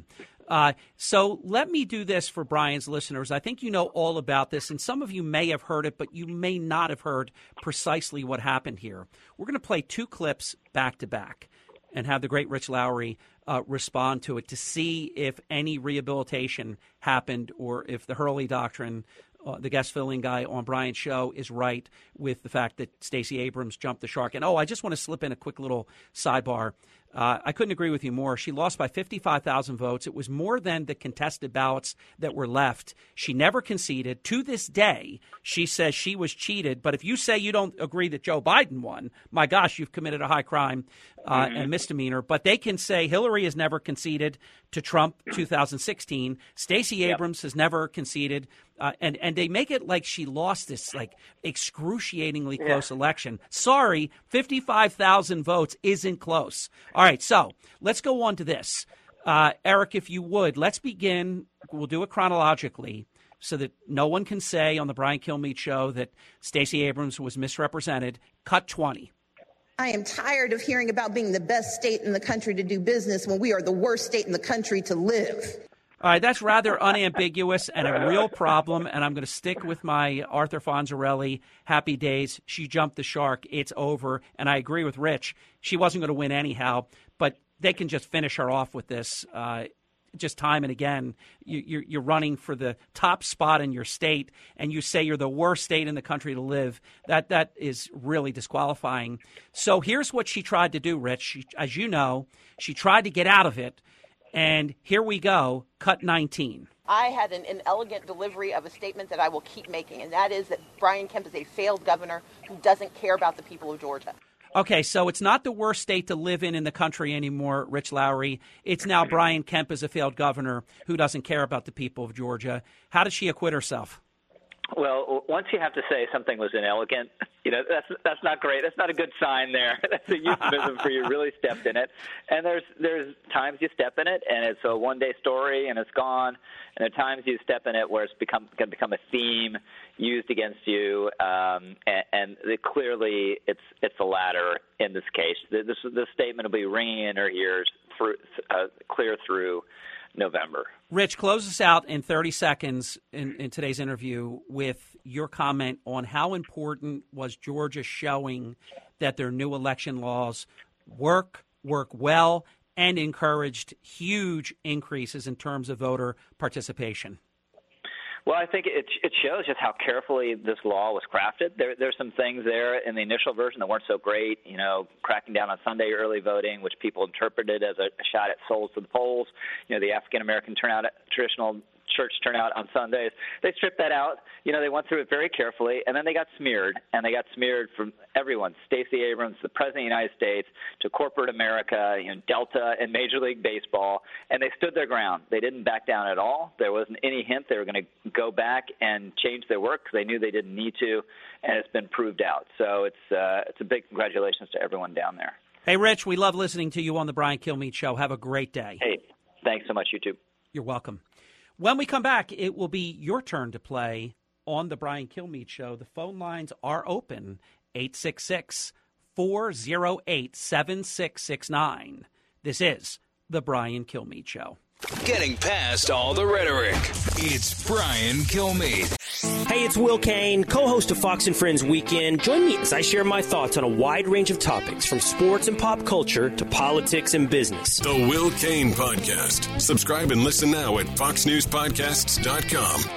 [SPEAKER 2] So let me do this for Brian's listeners. I think you know all about this, and some of you may have heard it, but you may not have heard precisely what happened here. We're going to play two clips back to back and have the great Rich Lowry respond to it to see if any rehabilitation happened or if the Hurley doctrine, the guest filling guy on Brian's show, is right with the fact that Stacey Abrams jumped the shark. And, I just want to slip in a quick little sidebar. I couldn't agree with you more. She lost by 55,000 votes. It was more than the contested ballots that were left. She never conceded. To this day, she says she was cheated. But if you say you don't agree that Joe Biden won, my gosh, you've committed a high crime and misdemeanor. But they can say Hillary has never conceded to Trump 2016. Stacey Abrams has never conceded. And they make it like she lost this excruciatingly close election. Sorry, 55,000 votes isn't close. All right, so let's go on to this. Eric, if you would, let's begin. We'll do it chronologically so that no one can say on the Brian Kilmeade Show that Stacey Abrams was misrepresented. Cut 20.
[SPEAKER 12] I am tired of hearing about being the best state in the country to do business when we are the worst state in the country to live.
[SPEAKER 2] All right, that's rather unambiguous and a real problem, and I'm going to stick with my Arthur Fonzarelli, Happy Days. She jumped the shark. It's over, and I agree with Rich. She wasn't going to win anyhow, but they can just finish her off with this just time and again. You're running for the top spot in your state, and you say you're the worst state in the country to live. That is really disqualifying. So here's what she tried to do, Rich. As you know, she tried to get out of it. And here we go, cut 19.
[SPEAKER 12] I had an inelegant delivery of a statement that I will keep making, and that is that Brian Kemp is a failed governor who doesn't care about the people of Georgia.
[SPEAKER 2] Okay, so it's not the worst state to live in the country anymore, Rich Lowry. It's now Brian Kemp is a failed governor who doesn't care about the people of Georgia. How did she acquit herself?
[SPEAKER 11] Well, once you have to say something was inelegant, that's not great. That's not a good sign there. That's a euphemism for you really stepped in it. And there's times you step in it, and it's a one-day story, and it's gone. And there are times you step in it where it's going to become a theme used against you. Clearly, it's the latter in this case. This statement will be ringing in her ears clear through November.
[SPEAKER 2] Rich, close us out in 30 seconds in today's interview with your comment on how important was Georgia showing that their new election laws work well, and encouraged huge increases in terms of voter participation.
[SPEAKER 11] Well, I think it shows just how carefully this law was crafted. There's some things there in the initial version that weren't so great, cracking down on Sunday early voting, which people interpreted as a shot at souls to the polls, the African-American turnout, traditional church turnout on Sundays. They stripped that out. They went through it very carefully, and then they got smeared, and they got smeared from everyone, Stacey Abrams, the President of the United States, to corporate America, Delta, and Major League Baseball, and they stood their ground. They didn't back down at all. There wasn't any hint they were going to go back and change their work because they knew they didn't need to, and it's been proved out. So it's a big congratulations to everyone down there.
[SPEAKER 2] Hey, Rich, we love listening to you on the Brian Kilmeade Show. Have a great day.
[SPEAKER 11] Hey, thanks so much, you too.
[SPEAKER 2] You're welcome. When we come back, it will be your turn to play on the Brian Kilmeade Show. The phone lines are open, 866-408-7669. This is the Brian Kilmeade Show.
[SPEAKER 1] Getting past all the rhetoric, it's Brian Kilmeade.
[SPEAKER 13] Hey, it's Will Kane, co-host of Fox and Friends Weekend. Join me as I share my thoughts on a wide range of topics, from sports and pop culture to politics and business.
[SPEAKER 7] The Will Kane Podcast. Subscribe and listen now at foxnewspodcasts.com.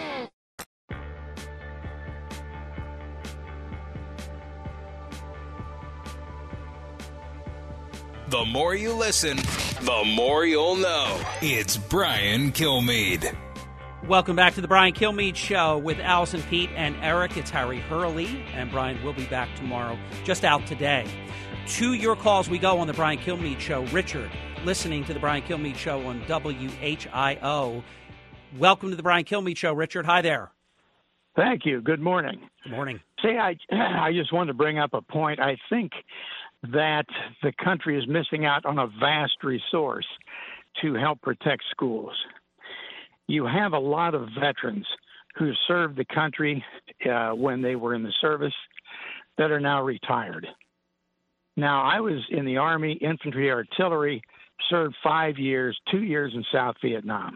[SPEAKER 1] The more you listen, the more you'll know. It's Brian Kilmeade.
[SPEAKER 2] Welcome back to the Brian Kilmeade Show with Allison, Pete, and Eric. It's Harry Hurley, and Brian will be back tomorrow, just out today. To your calls we go on the Brian Kilmeade Show. Richard, listening to the Brian Kilmeade Show on WHIO. Welcome to the Brian Kilmeade Show, Richard. Hi there.
[SPEAKER 14] Thank you. Good morning.
[SPEAKER 2] Good morning.
[SPEAKER 14] Say, I just wanted to bring up a point. I think that the country is missing out on a vast resource to help protect schools. You have a lot of veterans who served the country when they were in the service that are now retired. Now, I was in the Army, infantry, artillery, served 5 years, 2 years in South Vietnam.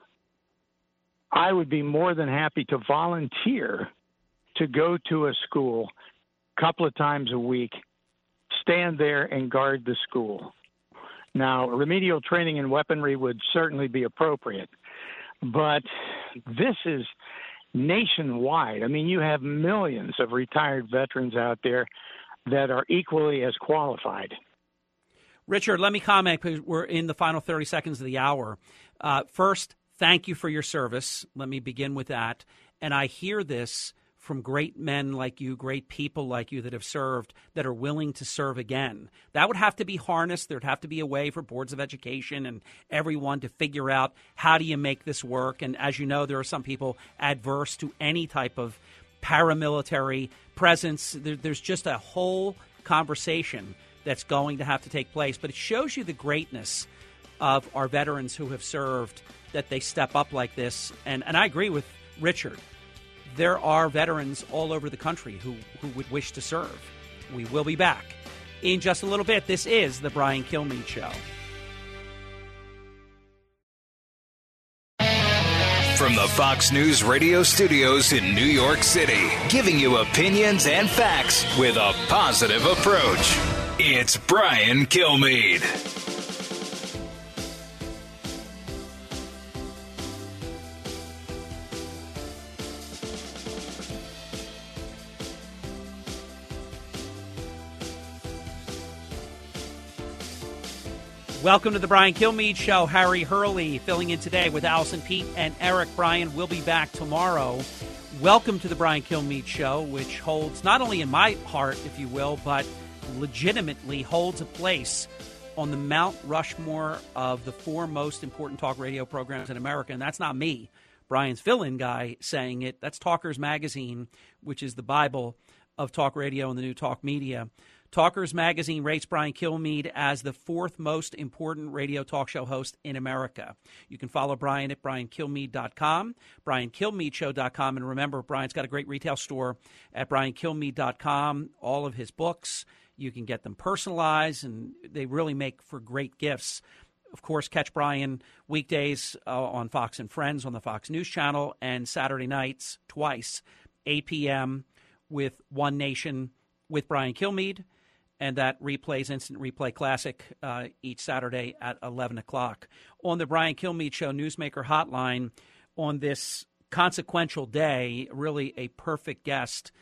[SPEAKER 14] I would be more than happy to volunteer to go to a school a couple of times a week, stand there and guard the school. Now, remedial training and weaponry would certainly be appropriate, but this is nationwide. I mean, you have millions of retired veterans out there that are equally as qualified.
[SPEAKER 2] Richard, let me comment because we're in the final 30 seconds of the hour. First, thank you for your service. Let me begin with that. And I hear this from great men like you, great people like you that have served, that are willing to serve again. That would have to be harnessed. There'd have to be a way for boards of education and everyone to figure out how do you make this work. And as you know, there are some people adverse to any type of paramilitary presence. There's just a whole conversation that's going to have to take place. But it shows you the greatness of our veterans who have served, that they step up like this. And I agree with Richard. There are veterans all over the country who would wish to serve. We will be back in just a little bit. This is the Brian Kilmeade Show.
[SPEAKER 1] From the Fox News radio studios in New York City, giving you opinions and facts with a positive approach. It's Brian Kilmeade.
[SPEAKER 2] Welcome to the Brian Kilmeade Show. Harry Hurley filling in today with Allison, Pete, and Eric. Brian will be back tomorrow. Welcome to the Brian Kilmeade Show, which holds not only in my heart, if you will, but legitimately holds a place on the Mount Rushmore of the 4 most important talk radio programs in America. And that's not me, Brian's fill-in guy, saying it. That's Talkers Magazine, which is the Bible of talk radio and the new talk media. Talkers Magazine rates Brian Kilmeade as the 4th most important radio talk show host in America. You can follow Brian at briankilmeade.com, briankilmeadshow.com. And remember, Brian's got a great retail store at briankilmeade.com. All of his books, you can get them personalized, and they really make for great gifts of course, catch Brian weekdays on Fox and Friends on the Fox News Channel, and Saturday nights twice, 8 p.m. with One Nation with Brian Kilmeade, and that replays Instant Replay Classic each Saturday at 11 o'clock. On the Brian Kilmeade Show Newsmaker Hotline on this consequential day, really a perfect guest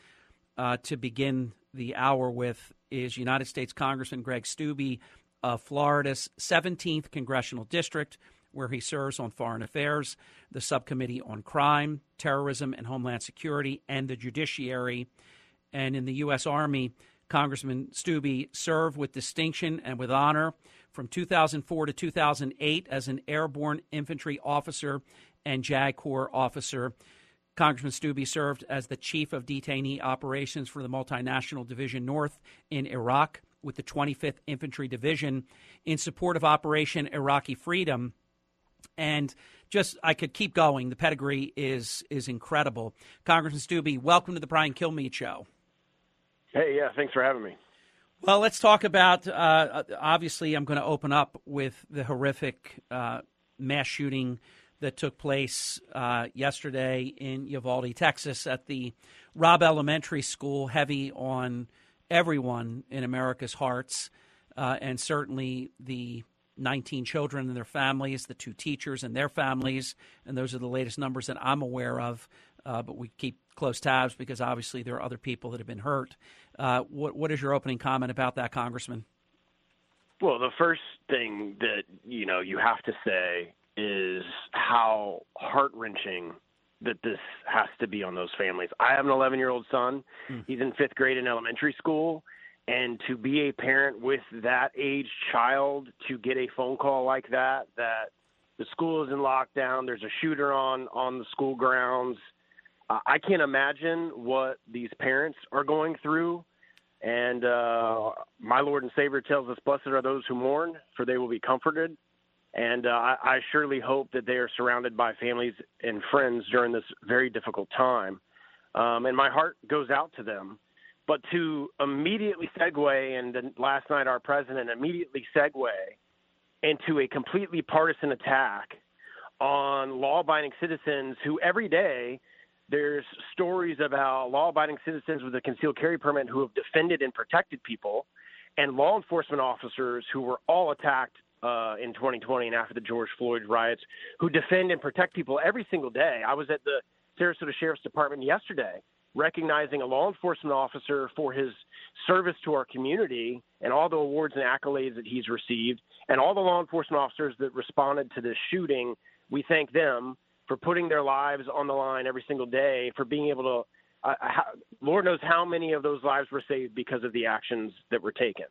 [SPEAKER 2] to begin the hour with is United States Congressman Greg Steube of Florida's 17th Congressional District, where he serves on Foreign Affairs, the Subcommittee on Crime, Terrorism, and Homeland Security, and the Judiciary. And in the U.S. Army, Congressman Steube served with distinction and with honor from 2004 to 2008 as an airborne infantry officer and JAG Corps officer. Congressman Steube served as the chief of detainee operations for the Multinational Division North in Iraq with the 25th Infantry Division in support of Operation Iraqi Freedom. And just, I could keep going. The pedigree is incredible. Congressman Steube, welcome to the Brian Kilmeade Show.
[SPEAKER 15] Hey, yeah, thanks for having me.
[SPEAKER 2] Well, let's talk about, obviously, I'm going to open up with the horrific mass shooting that took place yesterday in Uvalde, Texas, at the Robb Elementary School, heavy on everyone in America's hearts, and certainly the 19 children and their families, the 2 teachers and their families, and those are the latest numbers that I'm aware of, but we keep close tabs because obviously there are other people that have been hurt. What is your opening comment about that, Congressman?
[SPEAKER 15] Well, the first thing that, you have to say is how heart-wrenching that this has to be on those families. I have an 11-year-old son. He's in 5th grade in elementary school. And to be a parent with that age child, to get a phone call like that the school is in lockdown, there's a shooter on the school grounds, I can't imagine what these parents are going through. And my Lord and Savior tells us, blessed are those who mourn, for they will be comforted. And I surely hope that they are surrounded by families and friends during this very difficult time. And my heart goes out to them. But to immediately segue, and then last night our president immediately segue into a completely partisan attack on law-abiding citizens who every day there's stories about law-abiding citizens with a concealed carry permit who have defended and protected people, and law enforcement officers who were all attacked in 2020 and after the George Floyd riots, who defend and protect people every single day. I was at the Sarasota Sheriff's Department yesterday recognizing a law enforcement officer for his service to our community and all the awards and accolades that he's received, and all the law enforcement officers that responded to this shooting. We thank them for putting their lives on the line every single day, for being able to Lord knows how many of those lives were saved because of the actions that were taken.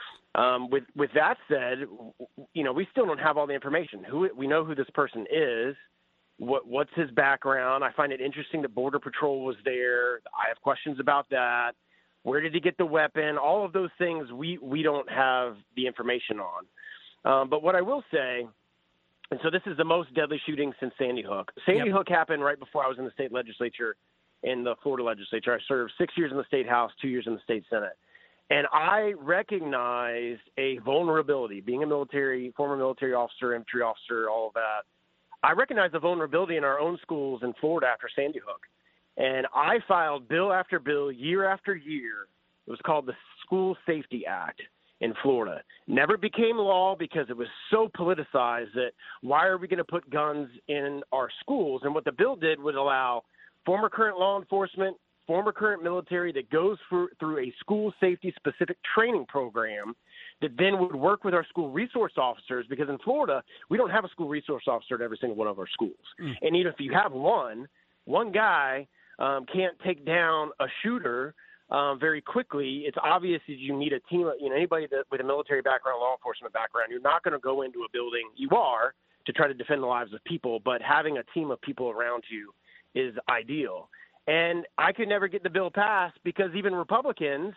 [SPEAKER 15] With that said, we still don't have all the information. We know who this person is, what's his background. I find it interesting that Border Patrol was there. I have questions about that. Where did he get the weapon? All of those things we don't have the information on. But what I will say, and so this is the most deadly shooting since Sandy Hook. Sandy Hook happened right before I was in the state legislature, in the Florida legislature. I served 6 years in the state house, 2 years in the state senate. And I recognized a vulnerability, being a former military officer, infantry officer, all of that. I recognized the vulnerability in our own schools in Florida after Sandy Hook. And I filed bill after bill, year after year. It was called the School Safety Act in Florida. Never became law because it was so politicized that why are we going to put guns in our schools? And what the bill did was allow former current law enforcement, former current military that goes through a school safety specific training program that then would work with our school resource officers, because in Florida, we don't have a school resource officer at every single one of our schools. And even if you have one guy can't take down a shooter very quickly. It's obvious that you need a team of, anybody with a military background, law enforcement background. You're not going to go into a building. You are to try to defend the lives of people, but having a team of people around you is ideal. And I could never get the bill passed because even Republicans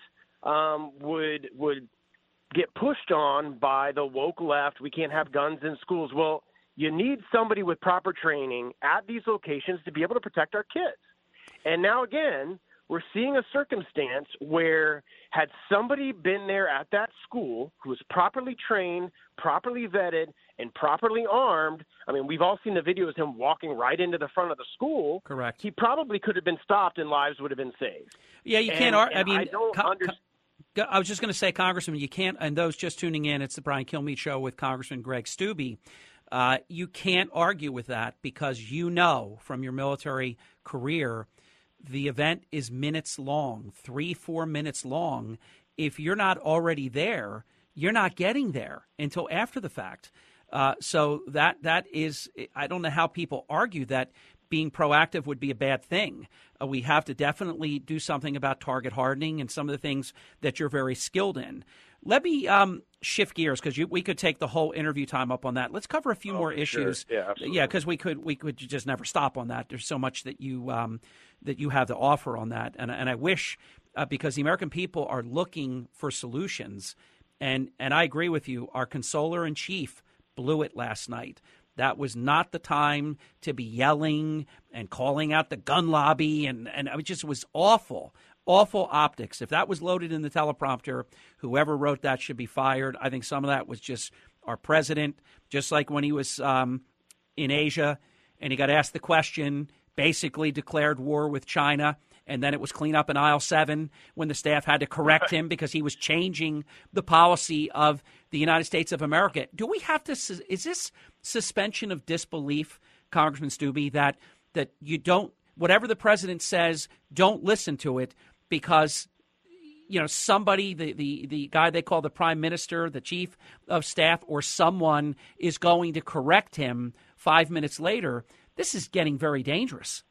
[SPEAKER 15] would get pushed on by the woke left. We can't have guns in schools. Well, you need somebody with proper training at these locations to be able to protect our kids. And now, again, we're seeing a circumstance where had somebody been there at that school who was properly trained, properly vetted, and properly armed, I mean, we've all seen the videos of him walking right into the front of the school.
[SPEAKER 2] Correct.
[SPEAKER 15] He probably could have been stopped and lives would have been saved.
[SPEAKER 2] Yeah, you can't.
[SPEAKER 15] I mean, I don't understand.
[SPEAKER 2] I was just going to say, Congressman, you can't, and those just tuning in, it's the Brian Kilmeade Show with Congressman Greg Steube. You can't argue with that because you know from your military career the event is minutes long, 3-4 minutes long. If you're not already there, you're not getting there until after the fact. So that is, I don't know how people argue that being proactive would be a bad thing. We have to definitely do something about target hardening and some of the things that you're very skilled in. Let me shift gears because we could take the whole interview time up on that. Let's cover a few more issues.
[SPEAKER 15] Sure. Yeah, absolutely.
[SPEAKER 2] Yeah, because we could just never stop on that. There's so much that you have to offer on that, and I wish because the American people are looking for solutions, and I agree with you. Our consoler in chief blew it last night. That was not the time to be yelling and calling out the gun lobby, and it just was awful. Awful optics. If that was loaded in the teleprompter, whoever wrote that should be fired. I think some of that was just our president, just like when he was in Asia and he got asked the question, basically declared war with China, and then it was clean up in aisle 7 when the staff had to correct him because he was changing the policy of the United States of America. Do we have to – is this suspension of disbelief, Congressman Steube, that you don't – whatever the president says, don't listen to it because, you know, somebody, the guy they call the prime minister, the chief of staff, or someone is going to correct him 5 minutes later? This is getting very dangerous.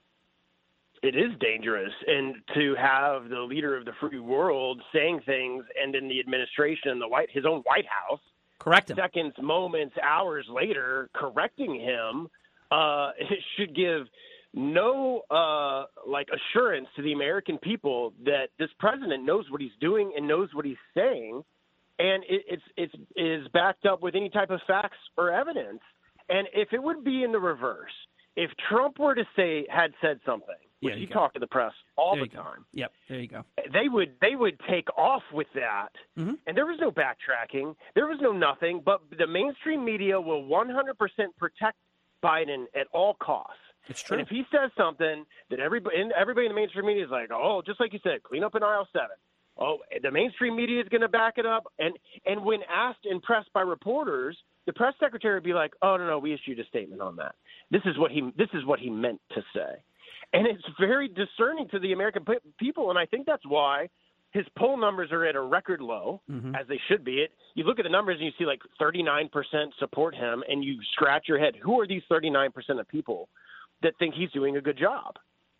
[SPEAKER 15] It is dangerous. And to have the leader of the free world saying things and in the administration, his own White House,
[SPEAKER 2] correct him.
[SPEAKER 15] Seconds, moments, hours later, correcting him, it should give no assurance to the American people that this president knows what he's doing and knows what he's saying, and it is backed up with any type of facts or evidence. And if it would be in the reverse, if Trump were to had said something, which he talked to the press all the time.
[SPEAKER 2] Yep, there you go.
[SPEAKER 15] They would take off with that, and there was no backtracking. There was no nothing, but the mainstream media will 100% protect Biden at all costs.
[SPEAKER 2] It's true.
[SPEAKER 15] And if he says something that everybody in the mainstream media is like, oh, just like you said, clean up in aisle 7. Oh, the mainstream media is going to back it up. And when asked and pressed by reporters, the press secretary would be like, oh, no, we issued a statement on that. This is what he meant to say. And it's very discerning to the American people, and I think that's why his poll numbers are at a record low, as they should be. You look at the numbers and you see like 39% support him, and you scratch your head. Who are these 39% of people that think he's doing a good job?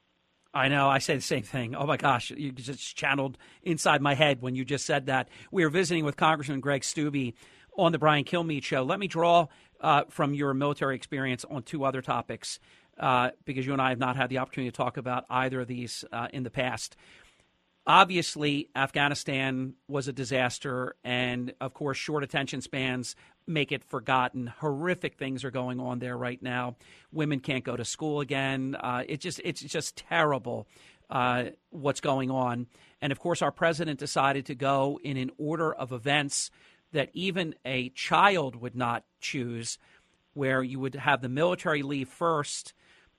[SPEAKER 2] I know. I say the same thing. Oh, my gosh. You just channeled inside my head when you just said that. We are visiting with Congressman Greg Steube on the Brian Kilmeade Show. Let me draw from your military experience on two other topics because you and I have not had the opportunity to talk about either of these in the past. Obviously, Afghanistan was a disaster, and, of course, short attention spans make it forgotten. Horrific things are going on there right now. Women can't go to school again. It's just terrible what's going on. And, of course, our president decided to go in an order of events that even a child would not choose, where you would have the military leave first,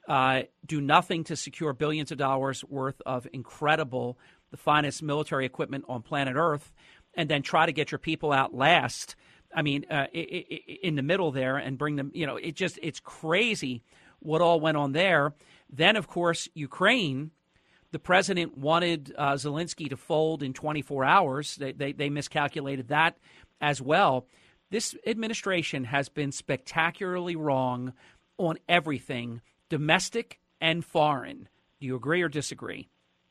[SPEAKER 2] do nothing to secure billions of dollars worth of incredible, the finest military equipment on planet Earth, and then try to get your people out last. I mean, in the middle there and bring them, you know, it's crazy what all went on there. Then, of course, Ukraine, the president wanted Zelensky to fold in 24 hours. They miscalculated that as well. This administration has been spectacularly wrong on everything, domestic and foreign. Do you agree or disagree?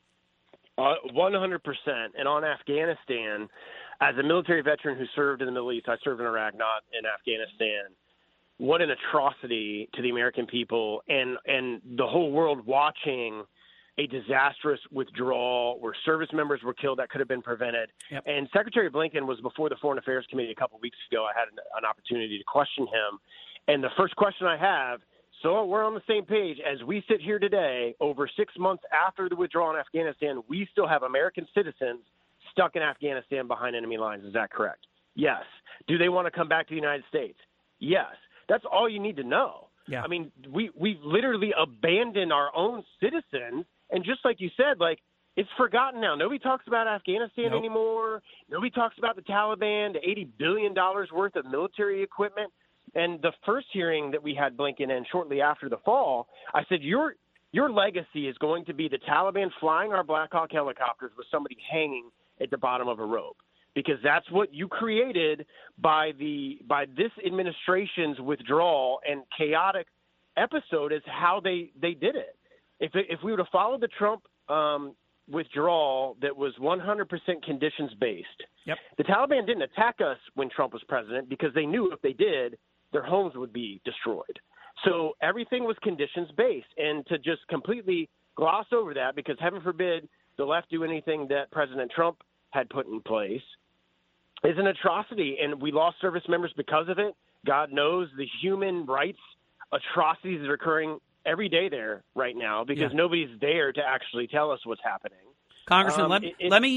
[SPEAKER 15] 100%. And on Afghanistan, as a military veteran who served in the Middle East, I served in Iraq, not in Afghanistan. What an atrocity to the American people and the whole world watching a disastrous withdrawal where service members were killed that could have been prevented.
[SPEAKER 2] Yep.
[SPEAKER 15] And Secretary Blinken was before the Foreign Affairs Committee a couple of weeks ago. I had an opportunity to question him. And the first question I have, so we're on the same page. As we sit here today, over 6 months after the withdrawal in Afghanistan, we still have American citizens stuck in Afghanistan behind enemy lines. Is that correct? Yes. Do they want to come back to the United States? Yes. That's all you need to know.
[SPEAKER 2] Yeah.
[SPEAKER 15] I mean, we've literally abandoned our own citizens. And just like you said, like, it's forgotten now. Nobody talks about Afghanistan anymore. Nobody talks about the Taliban, the $80 billion worth of military equipment. And the first hearing that we had Blinken in shortly after the fall, I said, your legacy is going to be the Taliban flying our Black Hawk helicopters with somebody hanging at the bottom of a rope, because that's what you created by this administration's withdrawal and chaotic episode is how they did it. If we would have followed the Trump withdrawal that was 100% conditions-based, the Taliban didn't attack us when Trump was president because they knew if they did, their homes would be destroyed. So everything was conditions-based. And to just completely gloss over that, because heaven forbid the left do anything that President Trump had put in place, is an atrocity. And we lost service members because of it. God knows the human rights atrocities that are occurring every day there right now because nobody's there to actually tell us what's happening.
[SPEAKER 2] Congressman, let me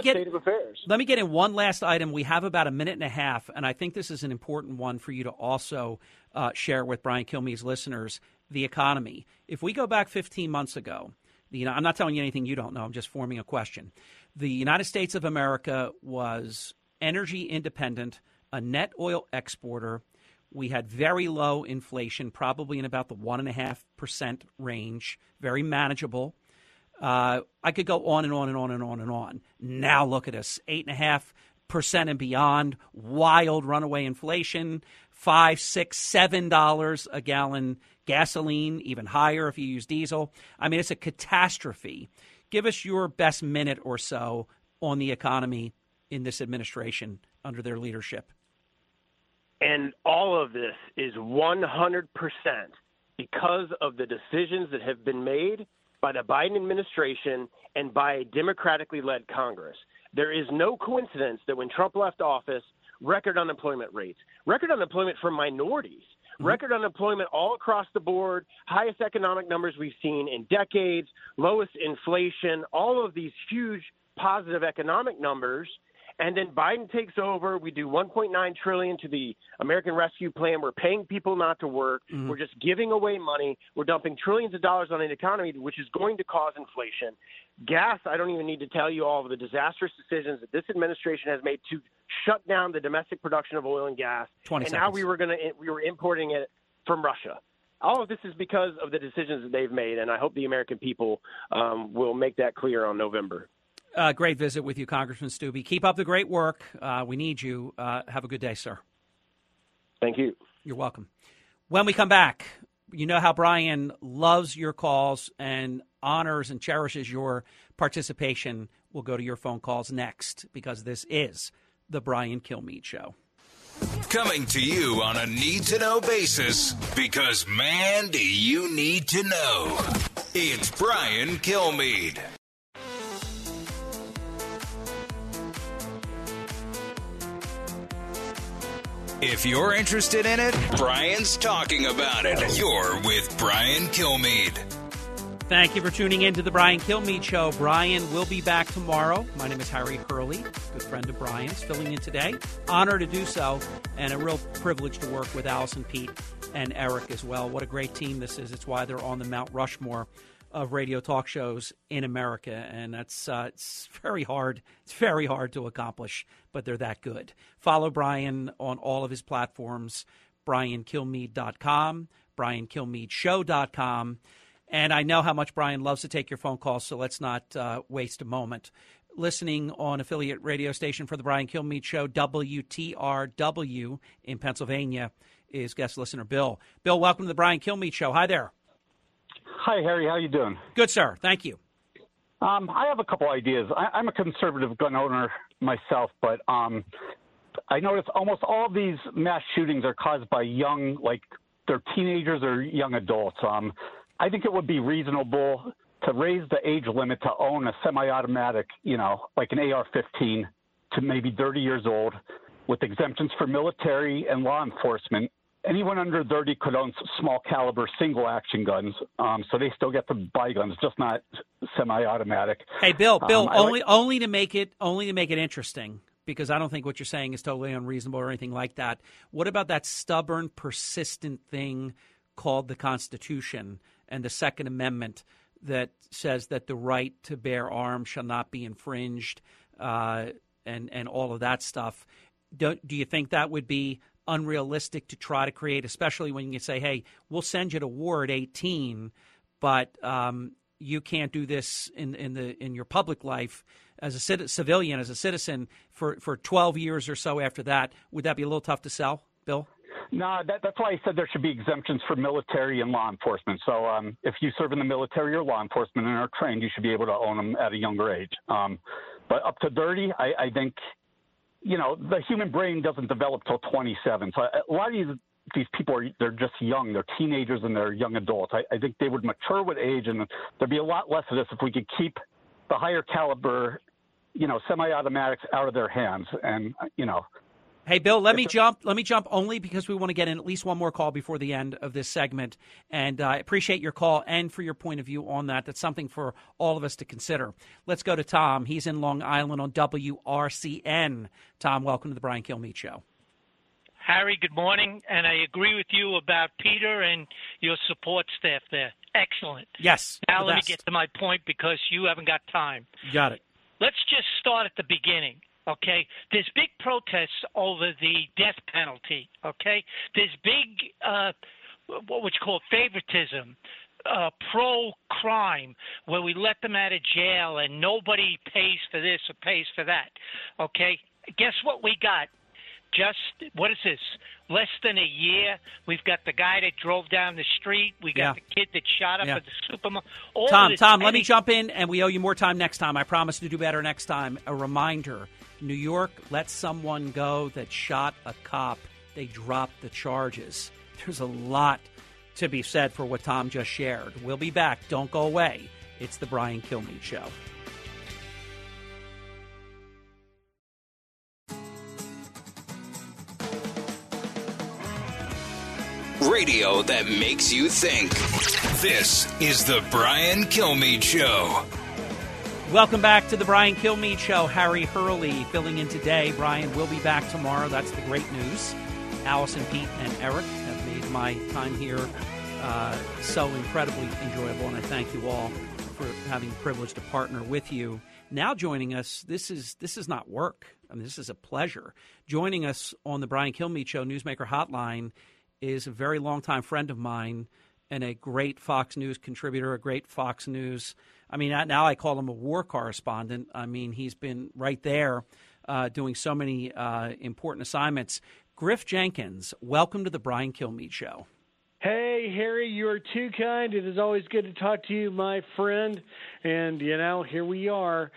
[SPEAKER 2] get in one last item. We have about a minute and a half, and I think this is an important one for you to also share with Brian Kilmeade's listeners, the economy. If we go back 15 months ago, I'm not telling you anything you don't know. I'm just forming a question. The United States of America was energy independent, a net oil exporter. We had very low inflation, probably in about the 1.5% range, very manageable. I could go on and on and on and on and on. Now look at us, 8.5% and beyond, wild runaway inflation, $5, $6, $7 a gallon gasoline, even higher if you use diesel. I mean, it's a catastrophe. Give us your best minute or so on the economy in this administration under their leadership.
[SPEAKER 15] And all of this is 100% because of the decisions that have been made by the Biden administration and by a democratically led Congress. There is no coincidence that when Trump left office, record unemployment rates, record unemployment for minorities, record unemployment all across the board, highest economic numbers we've seen in decades, lowest inflation, all of these huge positive economic numbers. And then Biden takes over. We do $1.9 trillion to the American Rescue Plan. We're paying people not to work. We're just giving away money. We're dumping trillions of dollars on an economy, which is going to cause inflation. Gas, I don't even need to tell you all of the disastrous decisions that this administration has made to shut down the domestic production of oil and gas. Now we were importing it from Russia. All of this is because of the decisions that they've made, and I hope the American people will make that clear on November.
[SPEAKER 2] Great visit with you, Congressman Steube. Keep up the great work. We need you. Have a good day, sir.
[SPEAKER 15] Thank you.
[SPEAKER 2] You're welcome. When we come back, you know how Brian loves your calls and honors and cherishes your participation. We'll go to your phone calls next because this is the Brian Kilmeade Show.
[SPEAKER 1] Coming to you on a need-to-know basis because, man, do you need to know. It's Brian Kilmeade. If you're interested in it, Brian's talking about it. You're with Brian Kilmeade.
[SPEAKER 2] Thank you for tuning in to the Brian Kilmeade Show. Brian will be back tomorrow. My name is Harry Hurley, good friend of Brian's, filling in today. Honor to do so, and a real privilege to work with Allison, Pete, and Eric as well. What a great team this is. It's why they're on the Mount Rushmore of radio talk shows in America, and that's it's very hard. It's very hard to accomplish, but they're that good. Follow Brian on all of his platforms, BrianKilmeade.com, BrianKilmeadeShow.com, and I know how much Brian loves to take your phone calls, so let's not waste a moment. Listening on affiliate radio station for the Brian Kilmeade Show, WTRW in Pennsylvania, is guest listener Bill. Bill, welcome to the Brian Kilmeade Show. Hi there.
[SPEAKER 16] Hi, Harry. How you doing?
[SPEAKER 2] Good, sir. Thank you.
[SPEAKER 16] I have a couple ideas. I'm a conservative gun owner myself, but I notice almost all of these mass shootings are caused by young, like they're teenagers or young adults. I think it would be reasonable to raise the age limit to own a semi-automatic, like an AR-15 to maybe 30 years old with exemptions for military and law enforcement. Anyone under 30 could own small caliber single action guns, so they still get to buy guns, just not semi-automatic.
[SPEAKER 2] Hey, Bill, only to make it interesting. because I don't think what you're saying is totally unreasonable or anything like that. What about that stubborn, persistent thing called the Constitution and the Second Amendment that says that the right to bear arms shall not be infringed, and all of that stuff? Do you think that would be unrealistic to try to create, especially when you say, hey, we'll send you to war at 18, but you can't do this in your public life as a civilian, as a citizen, for 12 years or so after that? Would that be a little tough to sell, Bill?
[SPEAKER 16] No, that's why I said there should be exemptions for military and law enforcement. So if you serve in the military or law enforcement and are trained, you should be able to own them at a younger age. But up to 30, I think, the human brain doesn't develop till 27. So a lot of these people they're just young. They're teenagers and they're young adults. I think they would mature with age, and there'd be a lot less of this if we could keep the higher caliber, semi-automatics out of their hands. And,
[SPEAKER 2] Hey, Bill, let me jump only because we want to get in at least one more call before the end of this segment. And I appreciate your call and for your point of view on that. That's something for all of us to consider. Let's go to Tom. He's in Long Island on WRCN. Tom, welcome to the Brian Kilmeade Show.
[SPEAKER 17] Harry, good morning. And I agree with you about Peter and your support staff there. Excellent.
[SPEAKER 2] Yes.
[SPEAKER 17] Now let me get to my point because you haven't got time.
[SPEAKER 2] Got it.
[SPEAKER 17] Let's just start at the beginning. Okay, there's big protests over the death penalty. Okay, there's big what would you call favoritism, pro-crime, where we let them out of jail and nobody pays for this or pays for that. Okay, guess what we got? Just, what is this, less than a year? We've got the guy that drove down the street. We got the kid that shot up at the supermarket.
[SPEAKER 2] Tom, let me jump in, and we owe you more time next time. I promise to do better next time. A reminder, New York let someone go that shot a cop. They dropped the charges. There's a lot to be said for what Tom just shared. We'll be back. Don't go away. It's the Brian Kilmeade Show.
[SPEAKER 1] Radio that makes you think. This is the Brian Kilmeade Show.
[SPEAKER 2] Welcome back to the Brian Kilmeade Show. Harry Hurley filling in today. Brian will be back tomorrow. That's the great news. Allison, Pete, and Eric have made my time here so incredibly enjoyable, and I thank you all for having the privilege to partner with you. Now joining us, this is not work. I mean, this is a pleasure. Joining us on the Brian Kilmeade Show Newsmaker Hotline is a very longtime friend of mine and a great Fox News contributor, a great Fox News. I mean, now I call him a war correspondent. I mean, he's been right there doing so many important assignments. Griff Jenkins, welcome to the Brian Kilmeade Show.
[SPEAKER 18] Hey, Harry, you are too kind. It is always good to talk to you, my friend. And, here we are.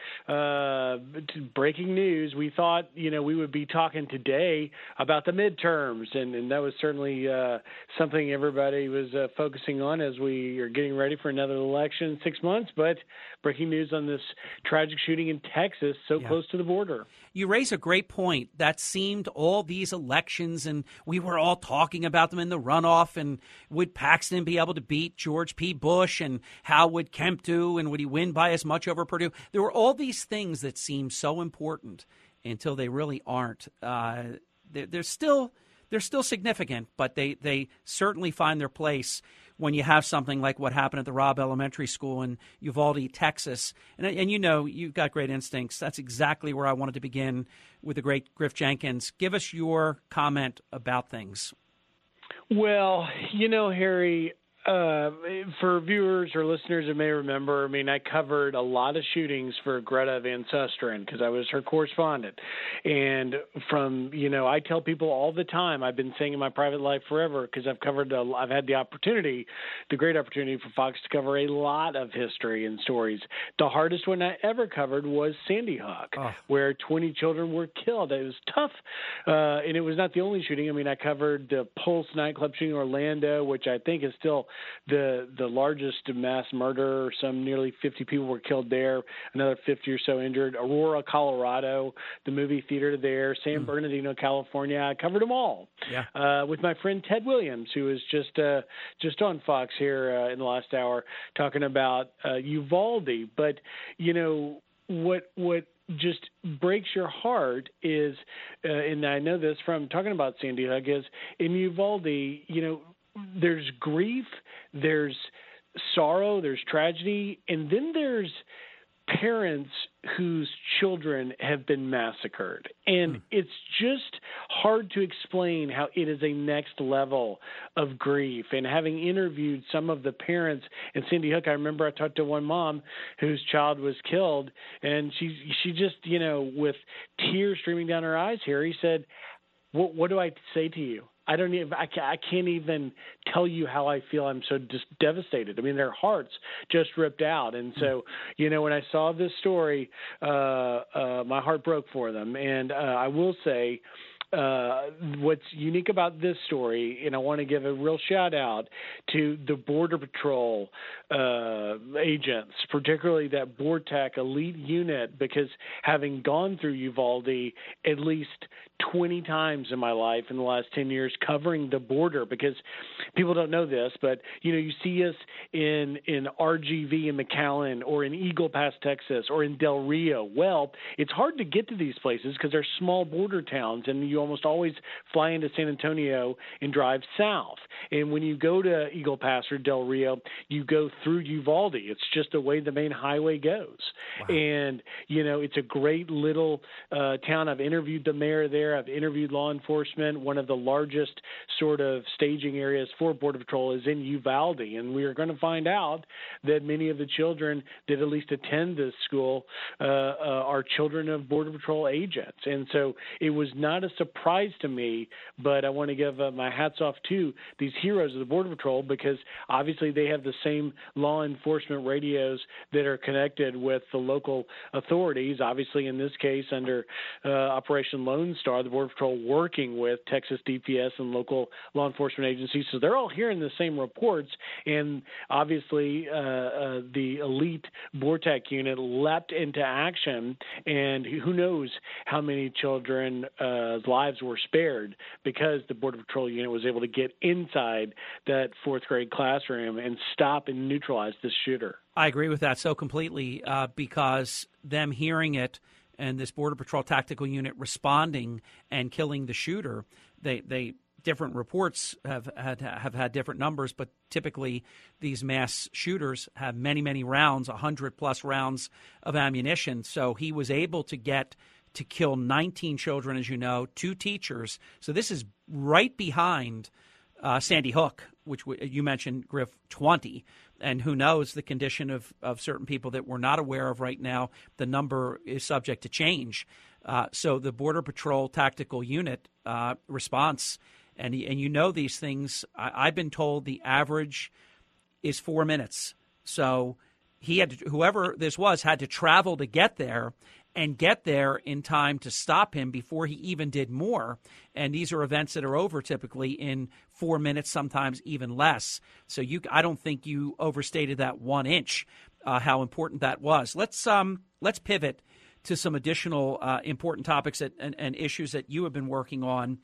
[SPEAKER 18] Breaking news. We thought, we would be talking today about the midterms. And that was certainly something everybody was focusing on as we are getting ready for another election in 6 months. But breaking news on this tragic shooting in Texas, so close to the border.
[SPEAKER 2] You raise a great point. That seemed all these elections, and we were all talking about them in the runoff, and would Paxton be able to beat George P. Bush, and how would Kemp do, and would he win by as much over Purdue? There were all these things that seem so important until they really aren't. They're still significant, but they certainly find their place when you have something like what happened at the Robb Elementary School in Uvalde, Texas. And you've got great instincts. That's exactly where I wanted to begin with the great Griff Jenkins. Give us your comment about things.
[SPEAKER 18] Well, Harry, for viewers or listeners that may remember, I covered a lot of shootings for Greta Van Susteren because I was her correspondent. And I tell people all the time, I've been saying in my private life forever, because I've had the great opportunity for Fox to cover a lot of history and stories. The hardest one I ever covered was Sandy Hook, where 20 children were killed. It was tough, and it was not the only shooting. I covered the Pulse nightclub shooting in Orlando, which I think is still the largest mass murder. Nearly 50 people were killed there, another 50 or so injured. Aurora, Colorado, the movie theater there, San Bernardino, California. I covered them all with my friend Ted Williams, who was just on Fox here in the last hour talking about Uvalde. But what just breaks your heart is, and I know this from talking about Sandy Hook, is in Uvalde, there's grief, there's sorrow, there's tragedy, and then there's parents whose children have been massacred. And it's just hard to explain how it is a next level of grief. And having interviewed some of the parents in Sandy Hook, I remember I talked to one mom whose child was killed, and she just, with tears streaming down her eyes, Harry said, what do I say to you? I can't even tell you how I feel. I'm so just devastated. I mean, their hearts just ripped out. And so, when I saw this story, my heart broke for them. And I will say, what's unique about this story, and I want to give a real shout out to the Border Patrol agents, particularly that BORTAC elite unit, because having gone through Uvalde at least 20 times in my life in the last 10 years covering the border, because people don't know this, but you see us in RGV in McAllen or in Eagle Pass, Texas, or in Del Rio. Well, it's hard to get to these places because they're small border towns, and you almost always fly into San Antonio and drive south. And when you go to Eagle Pass or Del Rio, you go through Uvalde. It's just the way the main highway goes. Wow. And, it's a great little town. I've interviewed the mayor there. I've interviewed law enforcement. One of the largest sort of staging areas for Border Patrol is in Uvalde. And we are going to find out that many of the children that at least attend this school are children of Border Patrol agents. And so it was not a surprise to me, but I want to give my hats off to these heroes of the Border Patrol, because obviously they have the same law enforcement radios that are connected with the local authorities. Obviously, in this case, under Operation Lone Star, the Border Patrol working with Texas DPS and local law enforcement agencies. So they're all hearing the same reports. And obviously, the elite BORTAC unit leapt into action. And who knows how many children's lives were spared because the Border Patrol unit was able to get inside that fourth grade classroom and stop and neutralize this shooter.
[SPEAKER 2] I agree with that so completely, because them hearing it and this Border Patrol tactical unit responding and killing the shooter, they different reports have had different numbers, but typically these mass shooters have many rounds, 100+ rounds of ammunition. So he was able to get to kill 19 children, as you know, 2 teachers. So this is right behind Sandy Hook, which you mentioned, Griff, 20. And who knows the condition of certain people that we're not aware of right now. The number is subject to change. So the Border Patrol tactical unit response, and these things, I've been told the average is 4 minutes. So whoever this was had to travel to get there, and get there in time to stop him before he even did more. And these are events that are over typically in 4 minutes, sometimes even less. So I don't think you overstated that 1 inch, how important that was. Let's pivot to some additional important topics and issues that you have been working on.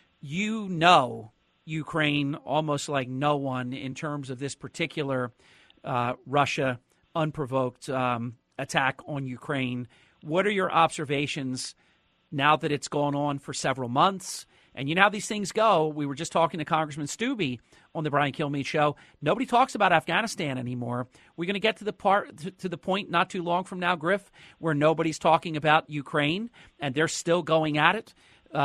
[SPEAKER 2] Ukraine almost like no one in terms of this particular Russia unprovoked attack on Ukraine. What are your observations now that it's gone on for several months? And you know how these things go. We were just talking to Congressman Stubbe on the Brian Kilmeade Show. Nobody talks about Afghanistan anymore. We're going to get to the point not too long from now, Griff, where nobody's talking about Ukraine, and they're still going at it.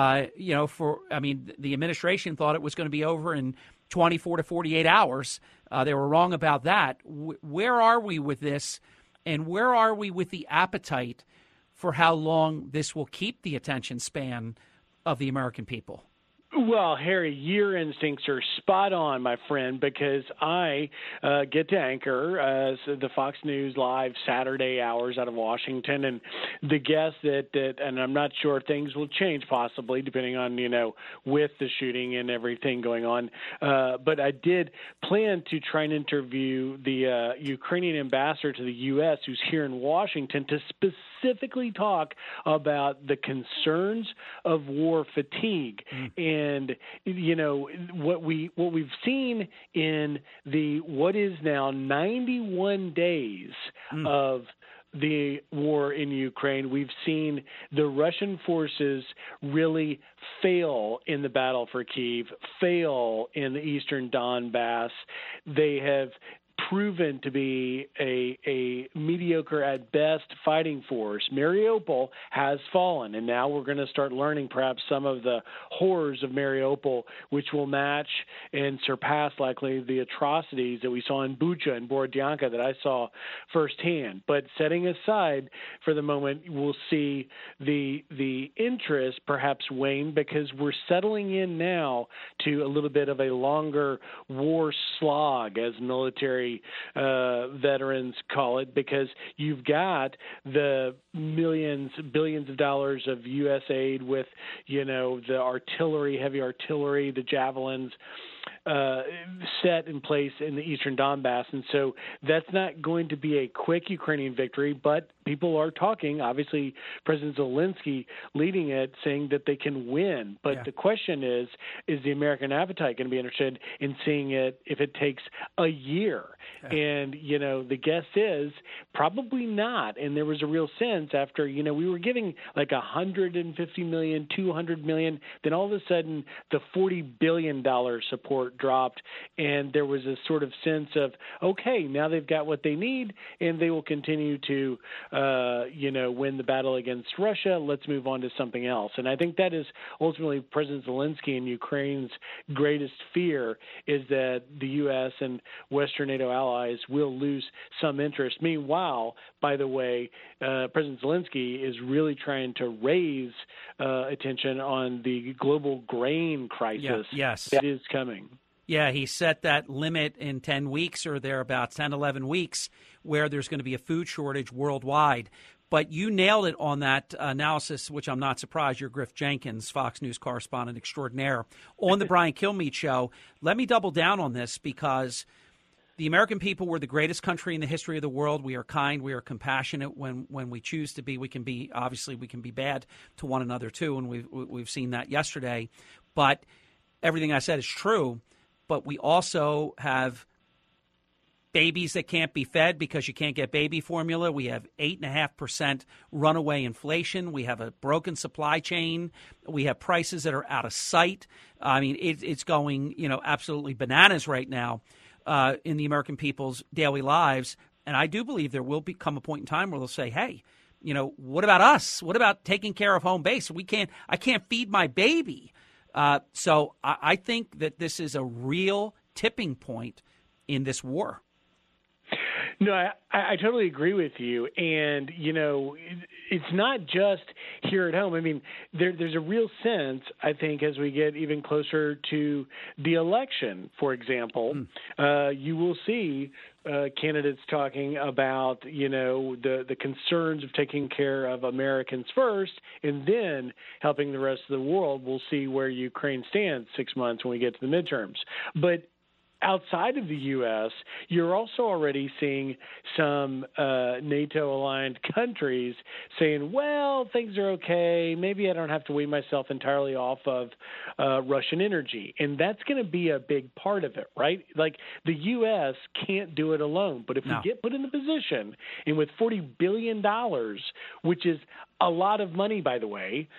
[SPEAKER 2] The administration thought it was going to be over in 24 to 48 hours. They were wrong about that. Where are we with this, and where are we with the appetite for how long this will keep the attention span of the American people?
[SPEAKER 18] Well, Harry, your instincts are spot on, my friend, because I get to anchor the Fox News Live Saturday hours out of Washington, and the guess and I'm not sure things will change possibly depending on, with the shooting and everything going on, but I did plan to try and interview the Ukrainian ambassador to the U.S. who's here in Washington to specifically talk about the concerns of war fatigue. And what we've seen in what is now 91 days of the war in Ukraine, we've seen the Russian forces really fail in the battle for Kyiv, fail in the eastern Donbass. They have proven to be a mediocre at best fighting force. Mariupol has fallen, and now we're going to start learning perhaps some of the horrors of Mariupol, which will match and surpass likely the atrocities that we saw in Bucha and Borodyanka that I saw firsthand. But setting aside for the moment, we'll see the interest perhaps wane because we're settling in now to a little bit of a longer war slog, as military veterans call it, because you've got the billions of dollars of U.S. aid with, the artillery, heavy artillery, the javelins, set in place in the eastern Donbass. And so that's not going to be a quick Ukrainian victory, but people are talking, obviously President Zelensky leading it, saying that they can win. But the question is the American appetite going to be interested in seeing it if it takes a year? And, the guess is probably not. And there was a real sense after, we were giving like $150 million, $200 million. Then all of a sudden the $40 billion support dropped. And there was a sort of sense of, okay, now they've got what they need and they will continue to, win the battle against Russia. Let's move on to something else. And I think that is ultimately President Zelensky and Ukraine's greatest fear, is that the U.S. and Western NATO allies will lose some interest. Meanwhile, by the way, President Zelensky is really trying to raise attention on the global grain crisis that is coming.
[SPEAKER 2] Yeah, he set that limit in 10 weeks or thereabouts, 10, 11 weeks, where there's going to be a food shortage worldwide. But you nailed it on that analysis, which I'm not surprised. You're Griff Jenkins, Fox News correspondent extraordinaire, on the Brian Kilmeade Show. Let me double down on this because the American people were the greatest country in the history of the world. We are kind. We are compassionate when we choose to be. We can be bad to one another, too, and we've seen that yesterday. But everything I said is true. But we also have babies that can't be fed because you can't get baby formula. We have 8.5% runaway inflation. We have a broken supply chain. We have prices that are out of sight. I mean, it's going, absolutely bananas right now in the American people's daily lives. And I do believe there will come a point in time where they'll say, hey, what about us? What about taking care of home base? I can't feed my baby. So I think that this is a real tipping point in this war.
[SPEAKER 18] No, I totally agree with you. And, it's not just here at home. I mean, there's a real sense, I think, as we get even closer to the election, for example, you will see candidates talking about, the concerns of taking care of Americans first and then helping the rest of the world. We'll see where Ukraine stands 6 months when we get to the midterms. But outside of the U.S., you're also already seeing some NATO-aligned countries saying, well, things are okay. Maybe I don't have to wean myself entirely off of Russian energy. And that's going to be a big part of it, right? Like the U.S. can't do it alone. But if we get put in the position, and with $40 billion, which is a lot of money, by the way,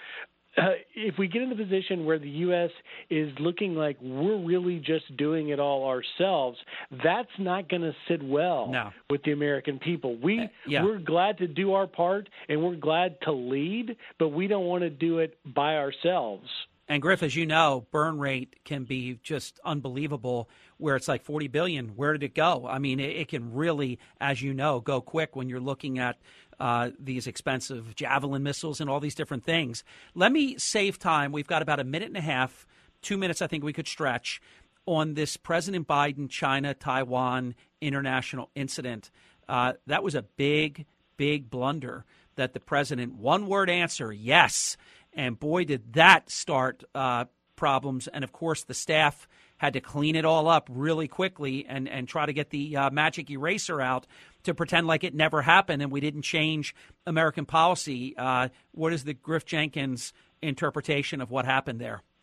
[SPEAKER 18] if we get in the position where the U.S. is looking like we're really just doing it all ourselves, that's not going to sit well with the American people. We're glad to do our part, and we're glad to lead, but we don't want to do it by ourselves.
[SPEAKER 2] And, Griff, as you know, burn rate can be just unbelievable, where it's like $40 billion. Where did it go? I mean, it can really, as you know, go quick when you're looking at these expensive Javelin missiles and all these different things. Let me save time. We've got about a minute and a half, 2 minutes I think we could stretch, on this President Biden China-Taiwan international incident. That was a big, big blunder that the president, one-word answer, yes. And boy, did that start problems. And, of course, the staff had to clean it all up really quickly and try to get the magic eraser out to pretend like it never happened and we didn't change American policy. What is the Griff Jenkins interpretation of what happened there?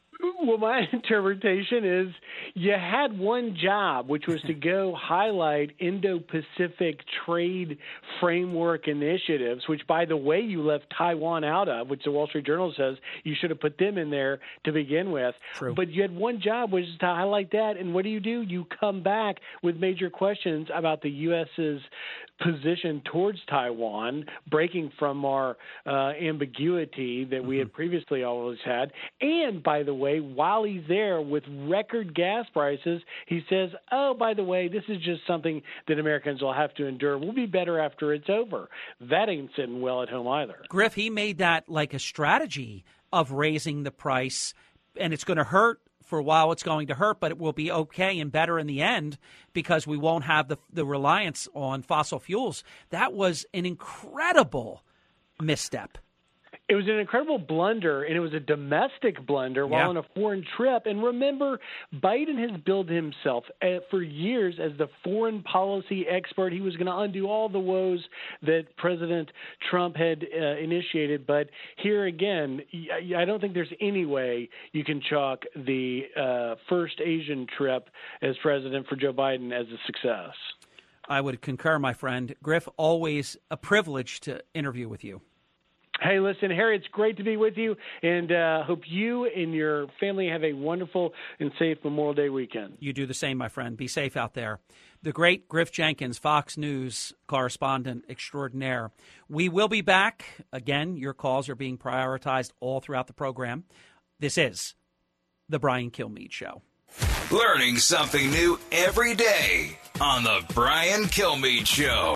[SPEAKER 18] Well, my interpretation is you had one job, which was to go highlight Indo-Pacific trade framework initiatives, which, by the way, you left Taiwan out of, which the Wall Street Journal says you should have put them in there to begin with.
[SPEAKER 2] True.
[SPEAKER 18] But you had one job, which is to highlight that. And what do? You come back with major questions about the U.S.'s position towards Taiwan, breaking from our ambiguity that we had previously always had. And, by the way, while he's there with record gas prices, he says, oh, by the way, this is just something that Americans will have to endure. We'll be better after it's over. That ain't sitting well at home either.
[SPEAKER 2] Griff, he made that like a strategy of raising the price, and it's going to hurt. For a while, it's going to hurt, but it will be okay and better in the end because we won't have the reliance on fossil fuels. That was an incredible misstep.
[SPEAKER 18] It was an incredible blunder, and it was a domestic blunder while on a foreign trip. And remember, Biden has billed himself for years as the foreign policy expert. He was going to undo all the woes that President Trump had initiated. But here again, I don't think there's any way you can chalk the first Asian trip as president for Joe Biden as a success.
[SPEAKER 2] I would concur, my friend. Griff, always a privilege to interview with you.
[SPEAKER 18] Hey, listen, Harry, it's great to be with you, and hope you and your family have a wonderful and safe Memorial Day weekend.
[SPEAKER 2] You do the same, my friend. Be safe out there. The great Griff Jenkins, Fox News correspondent extraordinaire. We will be back. Again, your calls are being prioritized all throughout the program. This is The Brian Kilmeade Show.
[SPEAKER 1] Learning something new every day on The Brian Kilmeade Show.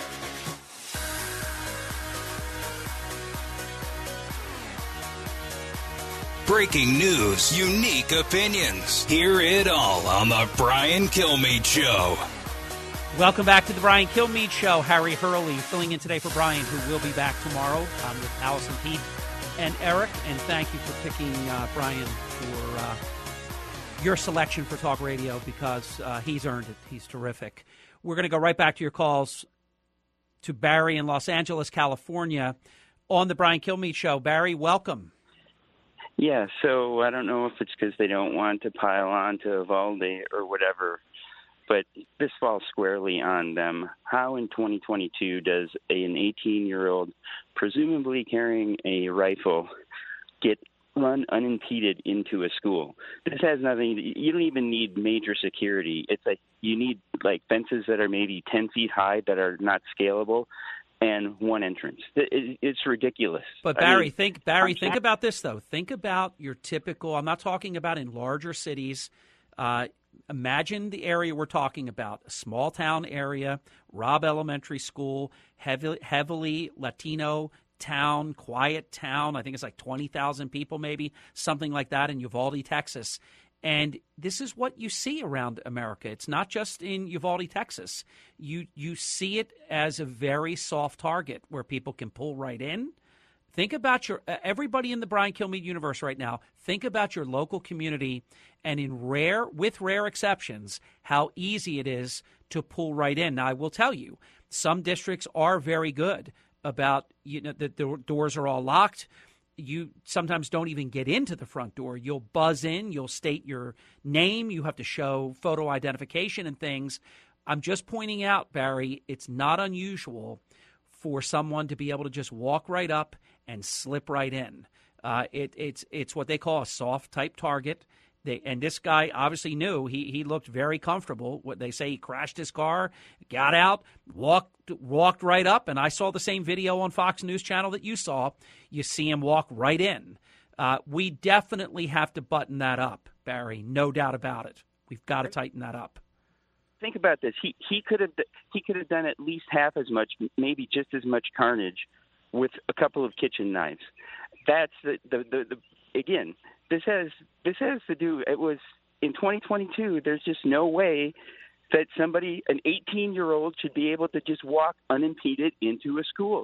[SPEAKER 1] Breaking news, unique opinions. Hear it all on The Brian Kilmeade Show.
[SPEAKER 2] Welcome back to The Brian Kilmeade Show. Harry Hurley filling in today for Brian, who will be back tomorrow with Allison Pete and Eric. And thank you for picking Brian for your selection for Talk Radio because he's earned it. He's terrific. We're going to go right back to your calls to Barry in Los Angeles, California on The Brian Kilmeade Show. Barry, welcome.
[SPEAKER 19] Yeah, so I don't know if it's because they don't want to pile on to Uvalde or whatever, but this falls squarely on them. How in 2022 does an 18-year-old, presumably carrying a rifle, run unimpeded into a school? This has nothing. You don't even need major security. It's like you need like fences that are maybe 10 feet high that are not scalable, and one entrance. It's ridiculous.
[SPEAKER 2] But Barry, think about this though. Think about your typical. I'm not talking about in larger cities. Imagine the area we're talking about: a small town area, Robb Elementary School, heavily Latino town, quiet town. I think it's like 20,000 people, maybe something like that in Uvalde, Texas. And this is what you see around America. It's not just in Uvalde, Texas. You see it as a very soft target where people can pull right in. Think about everybody in the Brian Kilmeade universe right now. Think about your local community, and with rare exceptions, how easy it is to pull right in. Now, I will tell you, some districts are very good about that the doors are all locked. You sometimes don't even get into the front door. You'll buzz in. You'll state your name. You have to show photo identification and things. I'm just pointing out, Barry, it's not unusual for someone to be able to just walk right up and slip right in. It's what they call a soft type target. And this guy obviously knew. He looked very comfortable. What they say, he crashed his car, got out, walked right up. And I saw the same video on Fox News Channel that you saw. You see him walk right in. We definitely have to button that up, Barry. No doubt about it. We've got to tighten that up.
[SPEAKER 19] Think about this. He could have done at least half as much, maybe just as much carnage with a couple of kitchen knives. That's the again. This has to do. It was in 2022. There's just no way that an 18-year-old, should be able to just walk unimpeded into a school.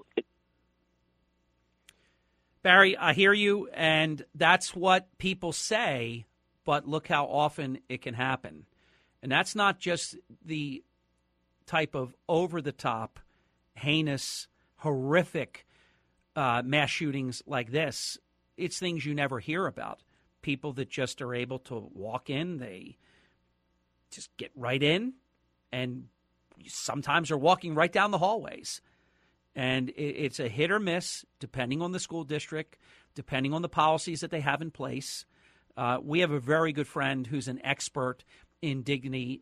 [SPEAKER 2] Barry, I hear you, and that's what people say. But look how often it can happen, and that's not just the type of over-the-top, heinous, horrific mass shootings like this. It's things you never hear about. people that just are able to walk in. They just get right in, and sometimes are walking right down the hallways. And it's a hit or miss depending on the school district, depending on the policies that they have in place. We have a very good friend who's an expert in dignity,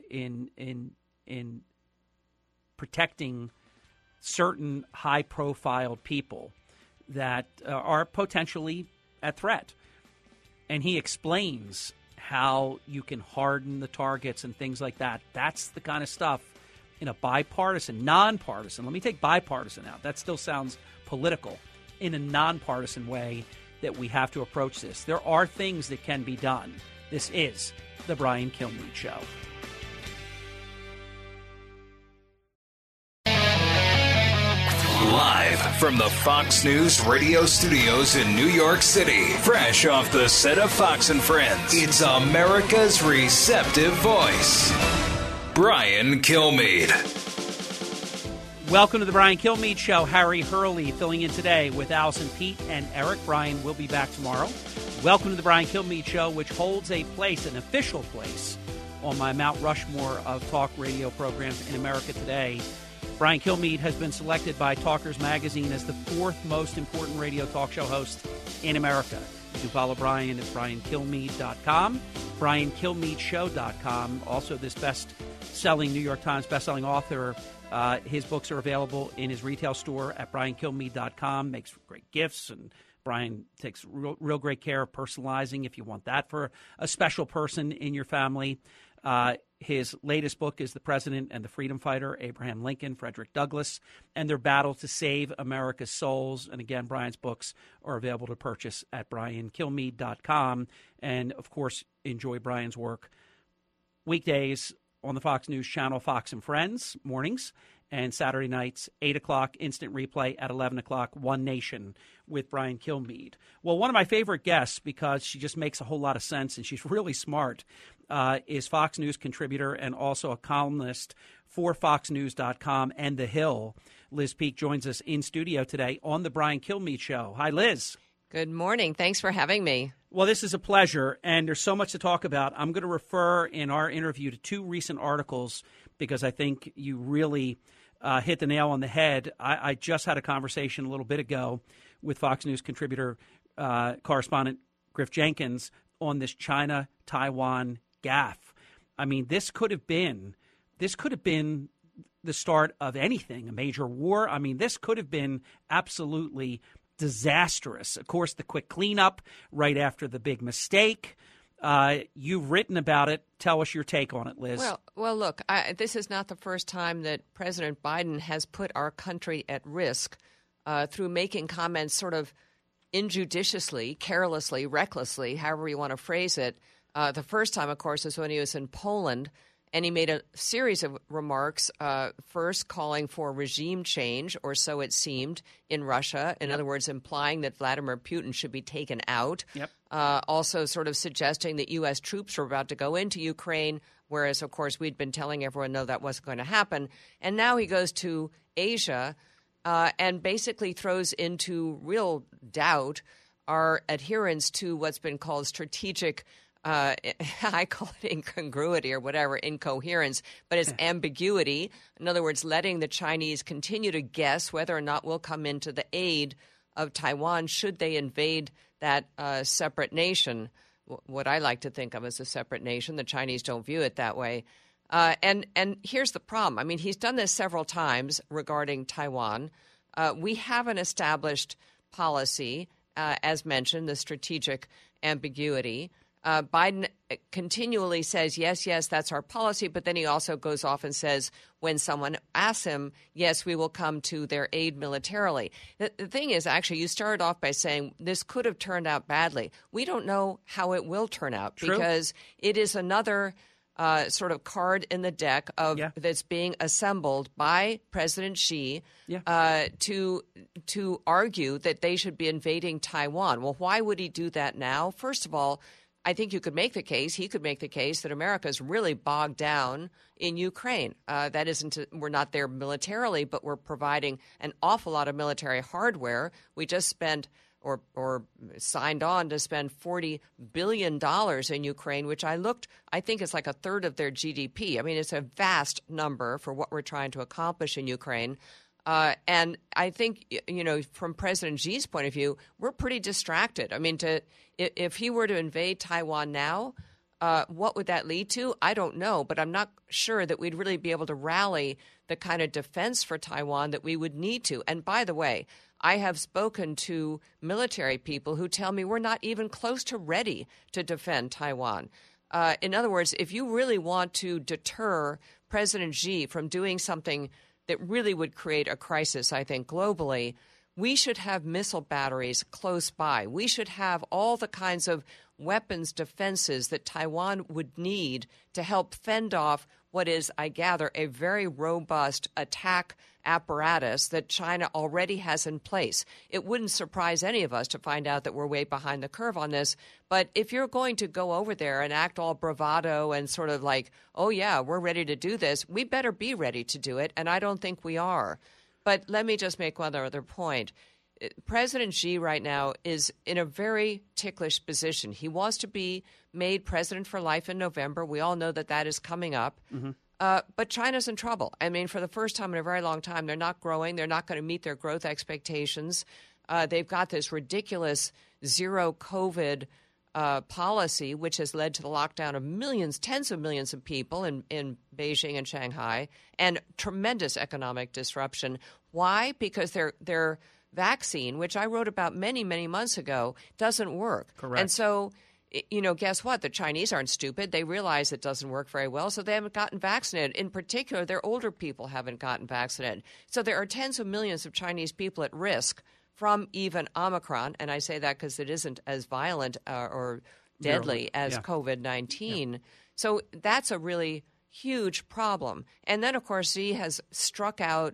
[SPEAKER 2] in protecting certain high-profile people that are potentially at threat. And he explains how you can harden the targets and things like that. That's the kind of stuff in a bipartisan, nonpartisan, let me take bipartisan out. That still sounds political. In a nonpartisan way that we have to approach this. There are things that can be done. This is the Brian Kilmeade Show.
[SPEAKER 1] Live from the Fox News radio studios in New York City, fresh off the set of Fox and Friends, it's America's receptive voice, Brian Kilmeade.
[SPEAKER 2] Welcome to the Brian Kilmeade Show. Harry Hurley filling in today with Allison, Pete, and Eric. Brian will be back tomorrow. Welcome to the Brian Kilmeade Show, which holds a place, an official place, on my Mount Rushmore of talk radio programs in America today. Brian Kilmeade has been selected by Talkers Magazine as the 4th most important radio talk show host in America. You can follow Brian at briankilmeade.com, briankilmeadshow.com. Also, this best-selling New York Times bestselling author, his books are available in his retail store at briankilmeade.com. Makes great gifts, and Brian takes real great care of personalizing if you want that for a special person in your family. His latest book is The President and the Freedom Fighter, Abraham Lincoln, Frederick Douglass, and their battle to save America's souls. And again, Brian's books are available to purchase at briankilmeade.com. And, of course, enjoy Brian's work weekdays on the Fox News channel, Fox and Friends, mornings, and Saturday nights, 8 o'clock, instant replay at 11 o'clock, One Nation with Brian Kilmeade. Well, one of my favorite guests, because she just makes a whole lot of sense and she's really smart, is Fox News contributor and also a columnist for FoxNews.com and The Hill. Liz Peek joins us in studio today on the Brian Kilmeade Show. Hi, Liz.
[SPEAKER 20] Good morning. Thanks for having me.
[SPEAKER 2] Well, this is a pleasure, and there's so much to talk about. I'm going to refer in our interview to 2 recent articles because I think you really hit the nail on the head. I just had a conversation a little bit ago with Fox News contributor, correspondent Griff Jenkins on this China-Taiwan gaffe. I mean, this could have been the start of anything, a major war. I mean, this could have been absolutely disastrous. Of course, the quick cleanup right after the big mistake. You've written about it. Tell us your take on it, Liz.
[SPEAKER 20] Well, look, this is not the first time that President Biden has put our country at risk through making comments sort of injudiciously, carelessly, recklessly, however you want to phrase it. The first time, of course, is when he was in Poland, and he made a series of remarks, first calling for regime change, or so it seemed, in Russia. In other words, implying that Vladimir Putin should be taken out. Also sort of suggesting that U.S. troops were about to go into Ukraine, whereas, of course, we'd been telling everyone, no, that wasn't going to happen. And now he goes to Asia and basically throws into real doubt our adherence to what's been called strategic I call it incongruity or whatever, incoherence, but it's ambiguity. In other words, letting the Chinese continue to guess whether or not we'll come into the aid of Taiwan should they invade that separate nation, what I like to think of as a separate nation. The Chinese don't view it that way. And here's the problem. I mean, he's done this several times regarding Taiwan. We have an established policy, as mentioned, the strategic ambiguity. Biden continually says, yes, that's our policy, but then he also goes off and says when someone asks him, yes, we will come to their aid militarily. The thing is, actually, you started off by saying this could have turned out badly. We don't know how it will turn out because it is another sort of card in the deck of that's being assembled by President Xi to argue that they should be invading Taiwan. Well, why would he do that now? First of all, I think you could make the case, he could make the case that America is really bogged down in Ukraine. That isn't, we're not there militarily, but we're providing an awful lot of military hardware. We just spent or signed on to spend $40 billion in Ukraine, which I think is like a third of their GDP. I mean, it's a vast number for what we're trying to accomplish in Ukraine. And I think, from President Xi's point of view, we're pretty distracted. I mean, if he were to invade Taiwan now, what would that lead to? I don't know, but I'm not sure that we'd really be able to rally the kind of defense for Taiwan that we would need to. And by the way, I have spoken to military people who tell me we're not even close to ready to defend Taiwan. In other words, if you really want to deter President Xi from doing something that really would create a crisis, I think, globally, we should have missile batteries close by. We should have all the kinds of weapons defenses that Taiwan would need to help fend off what is, I gather, a very robust attack apparatus that China already has in place. It wouldn't surprise any of us to find out that we're way behind the curve on this. But if you're going to go over there and act all bravado and sort of like, oh, yeah, we're ready to do this, we better be ready to do it. And I don't think we are. But let me just make one other point. President Xi right now is in a very ticklish position. He wants to be made president for life in November. We all know that is coming up. Mm-hmm. But China's in trouble. I mean, for the first time in a very long time, they're not growing. They're not going to meet their growth expectations. They've got this ridiculous zero COVID policy, which has led to the lockdown of millions, tens of millions of people in Beijing and Shanghai, and tremendous economic disruption. Why? Because their vaccine, which I wrote about many, many months ago, doesn't work.
[SPEAKER 2] Correct.
[SPEAKER 20] And so, guess what? The Chinese aren't stupid. They realize it doesn't work very well, so they haven't gotten vaccinated. In particular, their older people haven't gotten vaccinated. So there are tens of millions of Chinese people at risk from even Omicron, and I say that because it isn't as violent or deadly as COVID-19. Yeah. So that's a really huge problem. And then, of course, Xi has struck out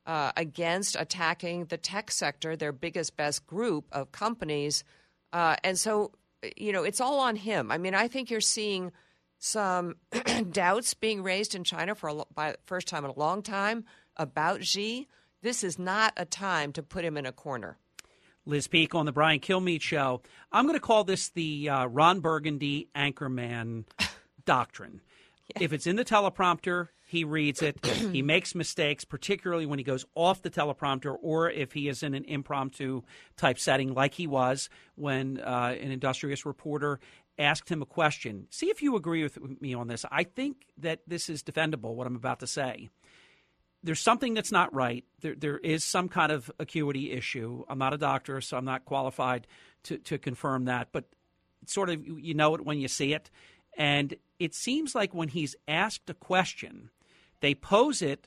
[SPEAKER 20] against attacking the tech sector, their biggest, best group of companies. And so, it's all on him. I mean, I think you're seeing some doubts being raised in China for the first time in a long time about Xi. This is not a time to put him in a corner.
[SPEAKER 2] Liz Peek on the Brian Kilmeade Show. I'm going to call this the Ron Burgundy Anchorman doctrine. Yeah. If it's in the teleprompter, he reads it. He makes mistakes, particularly when he goes off the teleprompter or if he is in an impromptu type setting like he was when an industrious reporter asked him a question. See if you agree with me on this. I think that this is defendable, what I'm about to say. There's something that's not right. There is some kind of acuity issue. I'm not a doctor, so I'm not qualified to confirm that. But sort of you know it when you see it. And it seems like when he's asked a question, they pose it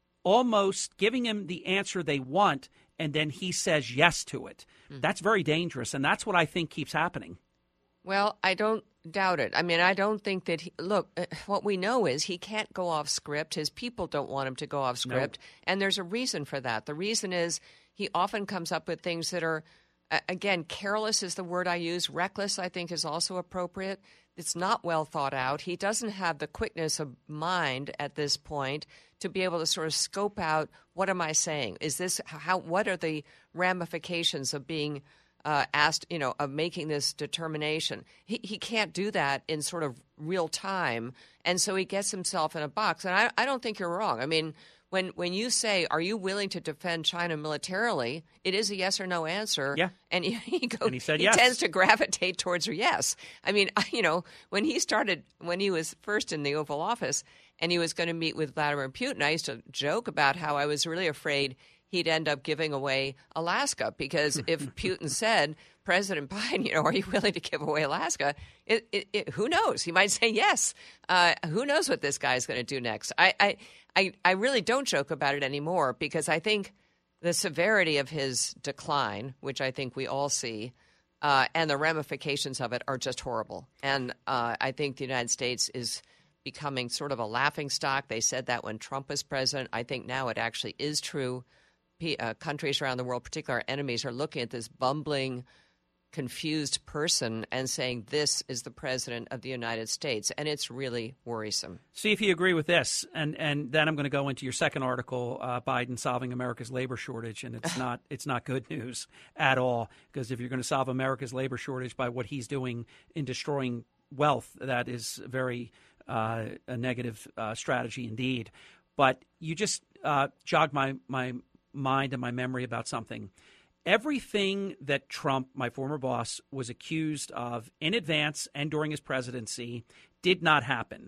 [SPEAKER 2] almost giving him the answer they want, and then he says yes to it. Mm-hmm. That's very dangerous, and that's what I think keeps happening.
[SPEAKER 20] Well, I don't doubt it. I mean, I don't think that what we know is he can't go off script. His people don't want him to go off script. No. And there's a reason for that. The reason is he often comes up with things that are, again, careless is the word I use. Reckless, I think, is also appropriate. It's not well thought out. He doesn't have the quickness of mind at this point to be able to sort of scope out, what am I saying? Is this what are the ramifications of being asked, of making this determination? He can't do that in sort of real time, and so he gets himself in a box. And I don't think you're wrong. I mean, when you say, are you willing to defend China militarily, it is a yes or no answer. Yeah. And he
[SPEAKER 2] said yes.
[SPEAKER 20] He tends to gravitate towards a yes. I mean, when he was first in the Oval Office and he was going to meet with Vladimir Putin, I used to joke about how I was really afraid he'd end up giving away Alaska, because if Putin said, President Biden, are you willing to give away Alaska? Who knows? He might say yes. Who knows what this guy's going to do next? I really don't joke about it anymore, because I think the severity of his decline, which I think we all see, and the ramifications of it are just horrible. And I think the United States is becoming sort of a laughingstock. They said that when Trump was president. I think now it actually is true. Countries around the world, particularly our enemies, are looking at this bumbling confused person and saying this is the president of the United States, and it's really worrisome.
[SPEAKER 2] See if you agree with this, and then I'm going to go into your second article, Biden solving America's labor shortage, and it's not good news at all, because if you're going to solve America's labor shortage by what he's doing in destroying wealth, that is very a negative strategy indeed. But you just jogged my mind and my memory about something. Everything that Trump, my former boss, was accused of in advance and during his presidency did not happen.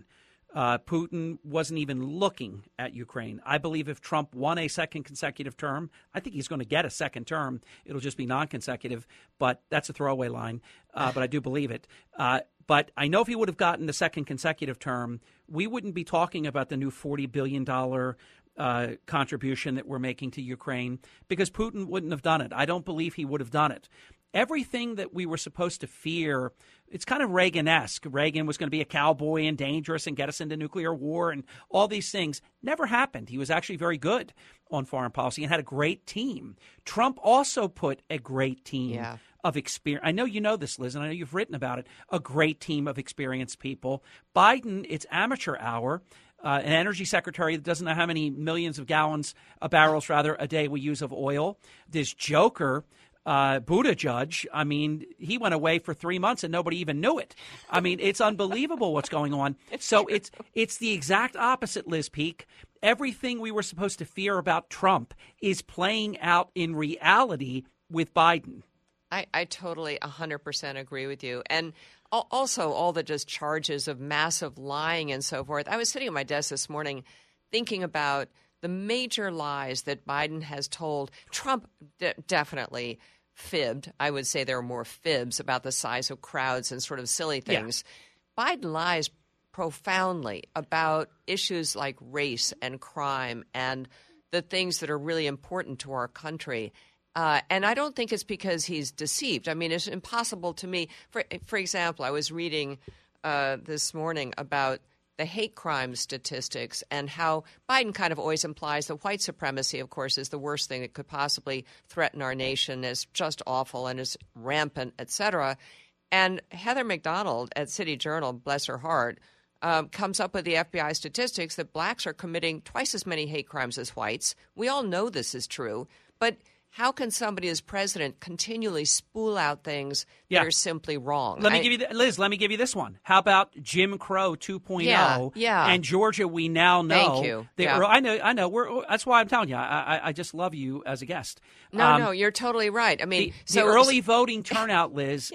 [SPEAKER 2] Putin wasn't even looking at Ukraine. I believe if Trump won a second consecutive term, I think he's going to get a second term. It'll just be non-consecutive, but that's a throwaway line. But I do believe it. But I know if he would have gotten the second consecutive term, we wouldn't be talking about the new $40 billion contribution that we're making to Ukraine, because Putin wouldn't have done it. I don't believe he would have done it. Everything that we were supposed to fear, it's kind of Reagan-esque. Reagan was going to be a cowboy and dangerous and get us into nuclear war, and all these things never happened. He was actually very good on foreign policy and had a great team. Trump also put a great team of experience. I know you know this, Liz, and I know you've written about it, a great team of experienced people. Biden, it's amateur hour. An energy secretary that doesn't know how many millions of barrels a day we use of oil. This joker, Buttigieg, I mean, he went away for 3 months and nobody even knew it. I mean, it's unbelievable what's going on. So it's the exact opposite, Liz Peek. Everything we were supposed to fear about Trump is playing out in reality with Biden.
[SPEAKER 20] I totally 100% agree with you. And also all the just charges of massive lying and so forth. I was sitting at my desk this morning thinking about the major lies that Biden has told. Trump definitely fibbed. I would say there are more fibs about the size of crowds and sort of silly things. Yeah. Biden lies profoundly about issues like race and crime and the things that are really important to our country. And I don't think it's because he's deceived. I mean, it's impossible to me. For example, I was reading this morning about the hate crime statistics and how Biden kind of always implies that white supremacy, of course, is the worst thing that could possibly threaten our nation, is just awful and is rampant, et cetera. And Heather McDonald at City Journal, bless her heart, comes up with the FBI statistics that blacks are committing twice as many hate crimes as whites. We all know this is true, but how can somebody as president continually spool out things that are simply wrong?
[SPEAKER 2] Liz, let me give you this one. How about Jim Crow 2.0 and Georgia? We now know.
[SPEAKER 20] Thank you.
[SPEAKER 2] I know. That's why I'm telling you. I just love you as a guest.
[SPEAKER 20] No, you're totally right. I mean,
[SPEAKER 2] the early voting turnout, Liz,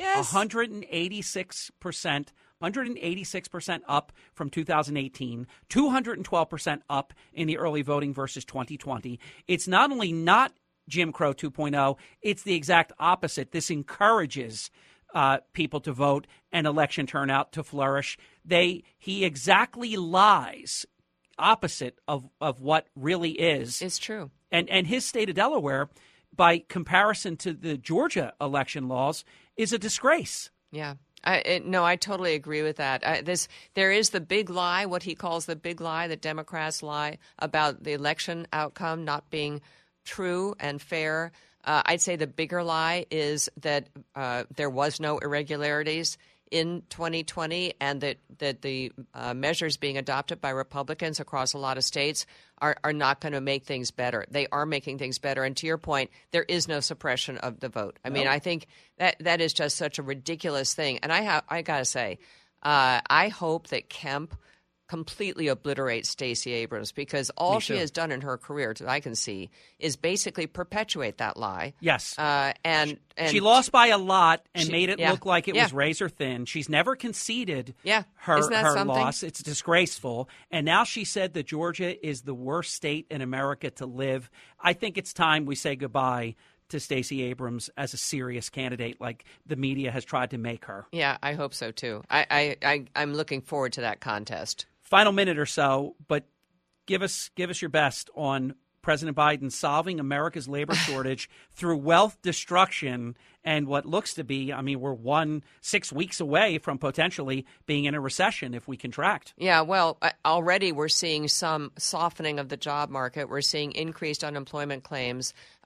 [SPEAKER 2] 186%. 186% up from 2018, 212% up in the early voting versus 2020. It's not only not Jim Crow 2.0, it's the exact opposite. This encourages people to vote and election turnout to flourish. He exactly lies opposite of what really is.
[SPEAKER 20] It's true.
[SPEAKER 2] And his state of Delaware, by comparison to the Georgia election laws, is a disgrace.
[SPEAKER 20] Yeah. I totally agree with that. There is the big lie, what he calls the big lie, the Democrats lie about the election outcome not being true and fair. I'd say the bigger lie is that there was no irregularities in 2020 and that the measures being adopted by Republicans across a lot of states are not going to make things better. They are making things better. And to your point, there is no suppression of the vote. I mean, I think that is just such a ridiculous thing. And I got to say, I hope that Kemp completely obliterate Stacey Abrams, because all she has done in her career, that I can see, is basically perpetuate that lie.
[SPEAKER 2] Yes.
[SPEAKER 20] And
[SPEAKER 2] she lost by a lot and made it look like it was razor thin. She's never conceded her loss. It's disgraceful. And now she said that Georgia is the worst state in America to live. I think it's time we say goodbye to Stacey Abrams as a serious candidate like the media has tried to make her.
[SPEAKER 20] Yeah, I hope so, too. I'm looking forward to that contest.
[SPEAKER 2] Final minute or so, but give us your best on President Biden solving America's labor shortage through wealth destruction and what looks to be, I mean, we're 6 weeks away from potentially being in a recession if we contract.
[SPEAKER 20] Yeah, well, already we're seeing some softening of the job market. We're seeing increased unemployment claims.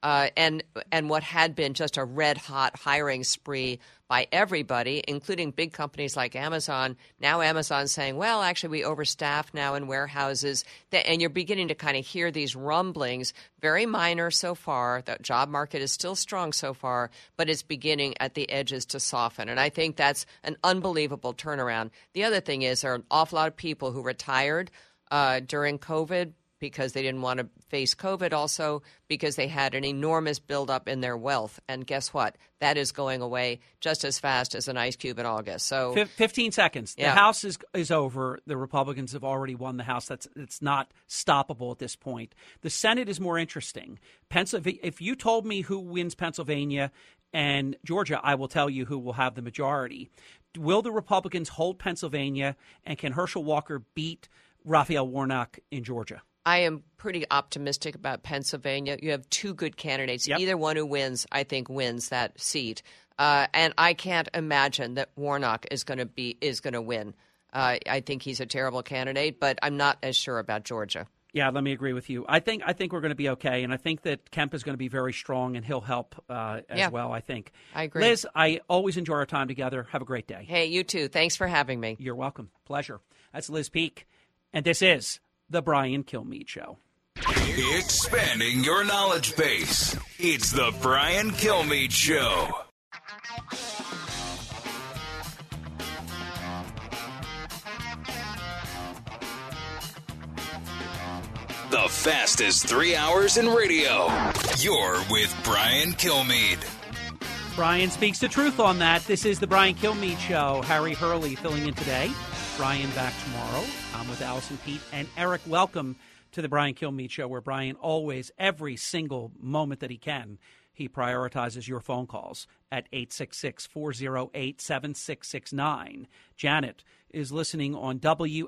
[SPEAKER 20] and what had been just a red-hot hiring spree by everybody, including big companies like Amazon. Now Amazon's saying, well, actually, we overstaff now in warehouses. And you're beginning to kind of hear these rumblings, very minor so far. The job market is still strong so far, but it's beginning at the edges to soften. And I think that's an unbelievable turnaround. The other thing is there are an awful lot of people who retired during COVID because they didn't want to face COVID, also because they had an enormous buildup in their wealth. And guess what? That is going away just as fast as an ice cube in August. So
[SPEAKER 2] 15 seconds.
[SPEAKER 20] Yeah.
[SPEAKER 2] The House is over. The Republicans have already won the House. It's not stoppable at this point. The Senate is more interesting. If you told me who wins Pennsylvania and Georgia, I will tell you who will have the majority. Will the Republicans hold Pennsylvania, and can Herschel Walker beat Raphael Warnock in Georgia?
[SPEAKER 20] I am pretty optimistic about Pennsylvania. You have two good candidates.
[SPEAKER 2] Yep.
[SPEAKER 20] Either one who wins, I think, wins that seat. And I can't imagine that Warnock is going to win. I think he's a terrible candidate, but I'm not as sure about Georgia.
[SPEAKER 2] Yeah, let me agree with you. I think we're going to be okay, and I think that Kemp is going to be very strong, and he'll help as well, I think.
[SPEAKER 20] I agree.
[SPEAKER 2] Liz, I always enjoy our time together. Have a great day.
[SPEAKER 20] Hey, you too. Thanks for having me.
[SPEAKER 2] You're welcome. Pleasure. That's Liz Peek, and this is The Brian Kilmeade Show.
[SPEAKER 1] Expanding your knowledge base. It's The Brian Kilmeade Show. The fastest 3 hours in radio. You're with Brian Kilmeade.
[SPEAKER 2] Brian speaks the truth on that. This is The Brian Kilmeade Show. Harry Hurley filling in today. Brian back tomorrow. I'm with Allison Pete and Eric. Welcome to The Brian Kilmeade Show, where Brian always, every single moment that he can, he prioritizes your phone calls at 866-408-7669. Janet is listening on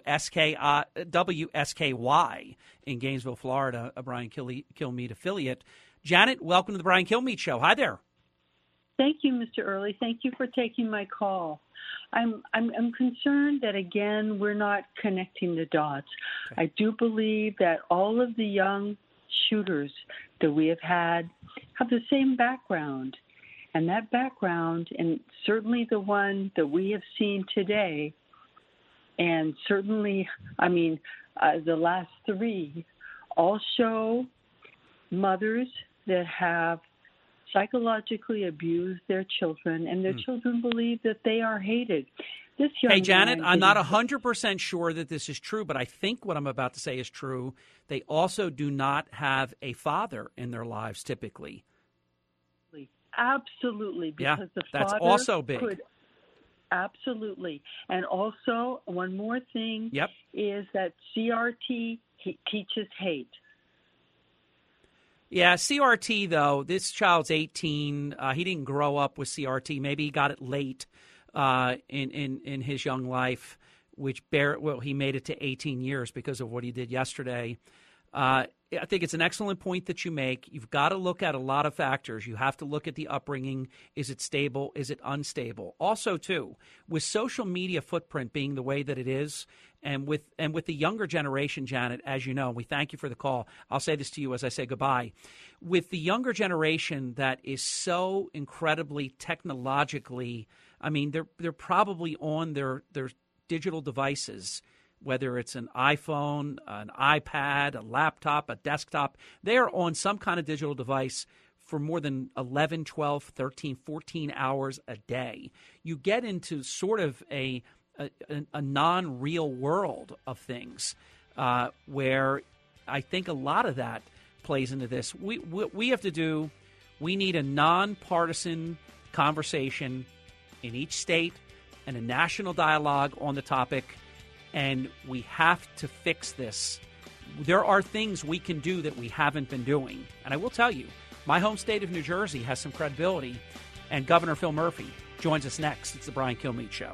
[SPEAKER 2] WSKY in Gainesville, Florida, a Brian Kilmeade affiliate. Janet, welcome to The Brian Kilmeade Show. Hi there.
[SPEAKER 21] Thank you, Mr. Early. Thank you for taking my call. I'm concerned that, again, we're not connecting the dots. Okay. I do believe that all of the young shooters that we have had have the same background. And that background, and certainly the one that we have seen today, and certainly, the last three, all show mothers that have psychologically abuse their children, and their children believe that they are hated.
[SPEAKER 2] Hey, Janet, I'm not 100% sure that this is true, but I think what I'm about to say is true. They also do not have a father in their lives typically.
[SPEAKER 21] Absolutely, because the father
[SPEAKER 2] that's also big.
[SPEAKER 21] Absolutely. And also, one more thing is that CRT teaches hate.
[SPEAKER 2] Yeah, CRT, though, this child's 18. He didn't grow up with CRT. Maybe he got it late in his young life, he made it to 18 years because of what he did yesterday. I think it's an excellent point that you make. You've got to look at a lot of factors. You have to look at the upbringing. Is it stable? Is it unstable? Also, too, with social media footprint being the way that it is, and with the younger generation, Janet, as you know, we thank you for the call. I'll say this to you as I say goodbye. With the younger generation that is so incredibly technologically, they're probably on their digital devices, whether it's an iPhone, an iPad, a laptop, a desktop. They are on some kind of digital device for more than 11, 12, 13, 14 hours a day. You get into sort of a non-real world of things where I think a lot of that plays into this. We need a nonpartisan conversation in each state and a national dialogue on the topic, and we have to fix this. There are things we can do that we haven't been doing. And I will tell you, my home state of New Jersey has some credibility, and Governor Phil Murphy joins us next. It's the Brian Kilmeade Show.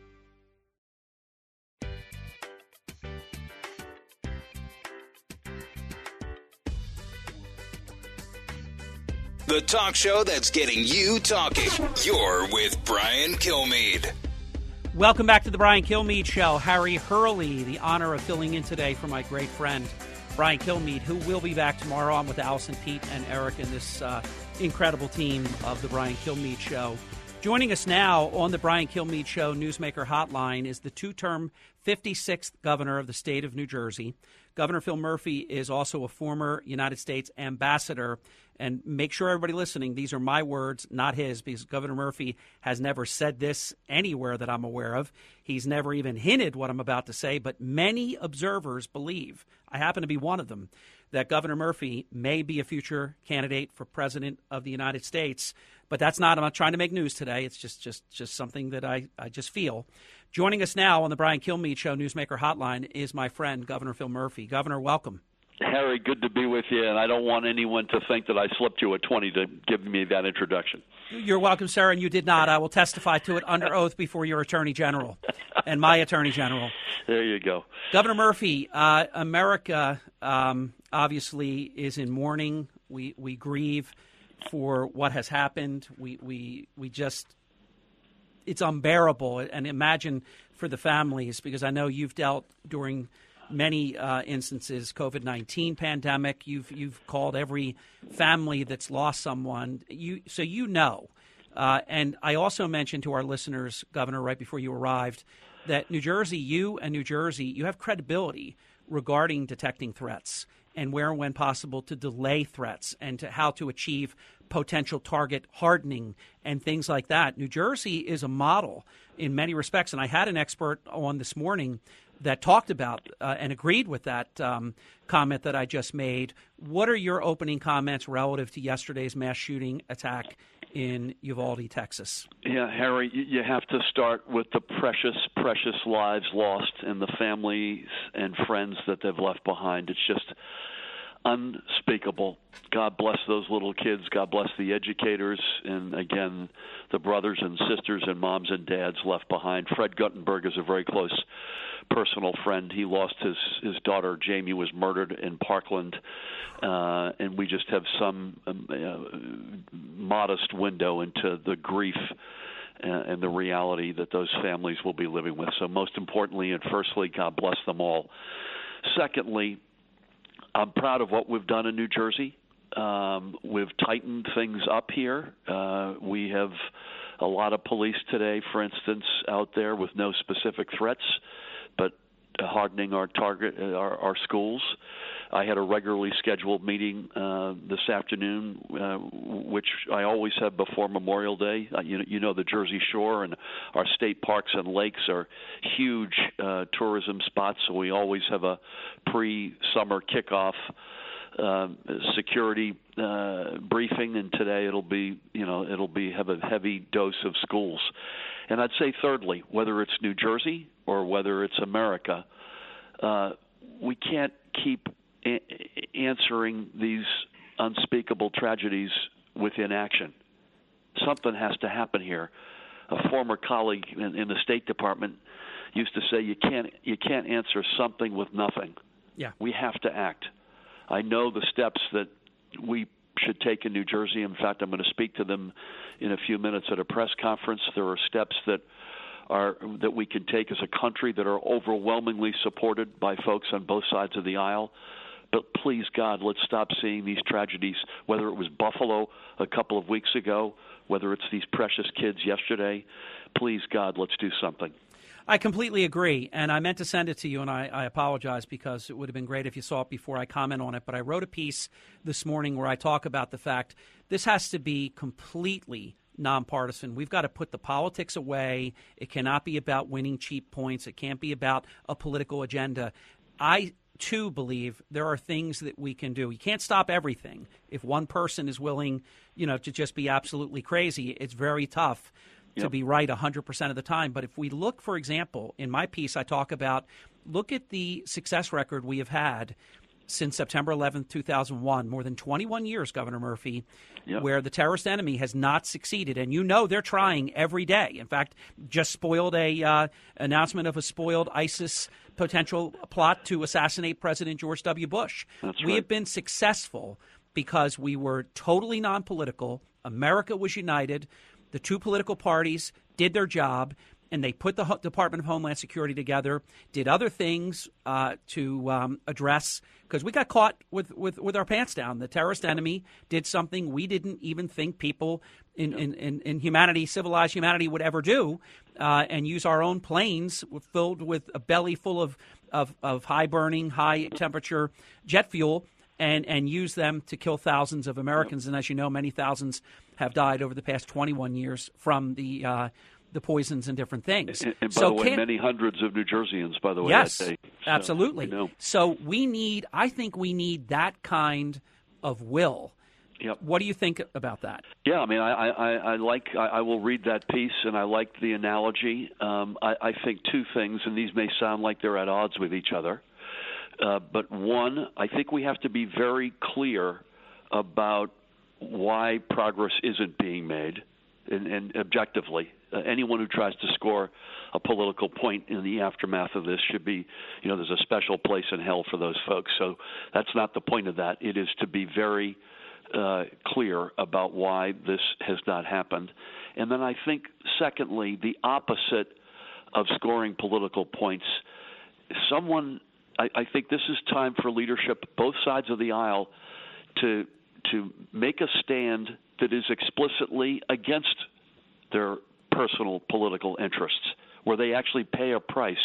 [SPEAKER 1] The talk show that's getting you talking. You're with Brian Kilmeade.
[SPEAKER 2] Welcome back to the Brian Kilmeade Show. Harry Hurley, the honor of filling in today for my great friend Brian Kilmeade, who will be back tomorrow. I'm with Allison, Pete, and Eric and this incredible team of the Brian Kilmeade Show. Joining us now on the Brian Kilmeade Show Newsmaker Hotline is the two-term 56th governor of the state of New Jersey. Governor Phil Murphy is also a former United States ambassador. And make sure everybody listening, these are my words, not his, because Governor Murphy has never said this anywhere that I'm aware of. He's never even hinted what I'm about to say, but many observers believe, I happen to be one of them, that Governor Murphy may be a future candidate for president of the United States. But that's not, I'm not trying to make news today. It's just something that I just feel. Joining us now on the Brian Kilmeade Show Newsmaker Hotline is my friend, Governor Phil Murphy. Governor, welcome.
[SPEAKER 4] Harry, good to be with you, and I don't want anyone to think that I slipped you a 20 to give me that introduction.
[SPEAKER 2] You're welcome, sir, and you did not. I will testify to it under oath before your Attorney General and my Attorney General.
[SPEAKER 4] There you go.
[SPEAKER 2] Governor Murphy, America obviously is in mourning. We grieve for what has happened. We just, it's unbearable. And imagine for the families, because I know you've dealt during many instances, COVID-19 pandemic. You've called every family that's lost someone. So you know. And I also mentioned to our listeners, Governor, right before you arrived, that New Jersey, you have credibility regarding detecting threats and where and when possible to delay threats and to how to achieve potential target hardening and things like that. New Jersey is a model in many respects, and I had an expert on this morning that talked about and agreed with that comment that I just made. What are your opening comments relative to yesterday's mass shooting attack in Uvalde, Texas?
[SPEAKER 4] Yeah, Harry, you have to start with the precious, precious lives lost and the families and friends that they've left behind. It's just unspeakable. God bless those little kids. God bless the educators. And, again, the brothers and sisters and moms and dads left behind. Fred Guttenberg is a very close personal friend. He lost his daughter. Jamie was murdered in Parkland. And we just have some modest window into the grief and the reality that those families will be living with. So most importantly and firstly, God bless them all. Secondly, I'm proud of what we've done in New Jersey. We've tightened things up here. We have a lot of police today, for instance, out there with no specific threats, but hardening our schools. I had a regularly scheduled meeting this afternoon, which I always have before Memorial Day. You know the Jersey Shore and our state parks and lakes are huge tourism spots, so we always have a pre-summer kickoff security briefing, and today it'll be have a heavy dose of schools. And I'd say thirdly, whether it's New Jersey or whether it's America, we can't keep answering these unspeakable tragedies with inaction. Something has to happen here. A former colleague in the State Department used to say you can't answer something with nothing.
[SPEAKER 2] Yeah.
[SPEAKER 4] We have to act. I know the steps that we should take in New Jersey. In fact, I'm going to speak to them in a few minutes at a press conference. There are steps that we can take as a country that are overwhelmingly supported by folks on both sides of the aisle. But please, God, let's stop seeing these tragedies, whether it was Buffalo a couple of weeks ago, whether it's these precious kids yesterday. Please, God, let's do something.
[SPEAKER 2] I completely agree, and I meant to send it to you, and I apologize because it would have been great if you saw it before I comment on it. But I wrote a piece this morning where I talk about the fact this has to be completely nonpartisan. We've got to put the politics away. It cannot be about winning cheap points. It can't be about a political agenda. I, too, believe there are things that we can do. You can't stop everything. If one person is willing, to just be absolutely crazy, it's very tough to be right 100% of the time. But if we look, for example, in my piece, I talk about, look at the success record we have had since September 11th, 2001, more than 21 years, Governor Murphy, where the terrorist enemy has not succeeded. And they're trying every day. In fact, just spoiled a announcement of a spoiled ISIS potential plot to assassinate President George W. Bush.
[SPEAKER 4] That's
[SPEAKER 2] we
[SPEAKER 4] right.
[SPEAKER 2] have been successful because we were totally non-political. America was united. The two political parties did their job, and they put the Department of Homeland Security together, did other things to address, because we got caught with our pants down. The terrorist enemy did something we didn't even think people in humanity, civilized humanity, would ever do, and use our own planes filled with a belly full of high-burning, high-temperature jet fuel, and use them to kill thousands of Americans. And as you know, many thousands have died over the past 21 years from the poisons and different things.
[SPEAKER 4] And by the way, many hundreds of New Jerseyans, by the way,
[SPEAKER 2] yes,
[SPEAKER 4] that day. So,
[SPEAKER 2] absolutely. So I think we need that kind of will.
[SPEAKER 4] Yep.
[SPEAKER 2] What do you think about that?
[SPEAKER 4] Yeah, I mean, I will read that piece, and I like the analogy. I think two things, and these may sound like they're at odds with each other. But one, I think we have to be very clear about why progress isn't being made, and objectively. Anyone who tries to score a political point in the aftermath of this should be, there's a special place in hell for those folks. So that's not the point of that. It is to be very clear about why this has not happened. And then I think, secondly, the opposite of scoring political points, I think this is time for leadership, both sides of the aisle, to make a stand that is explicitly against their personal political interests, where they actually pay a price,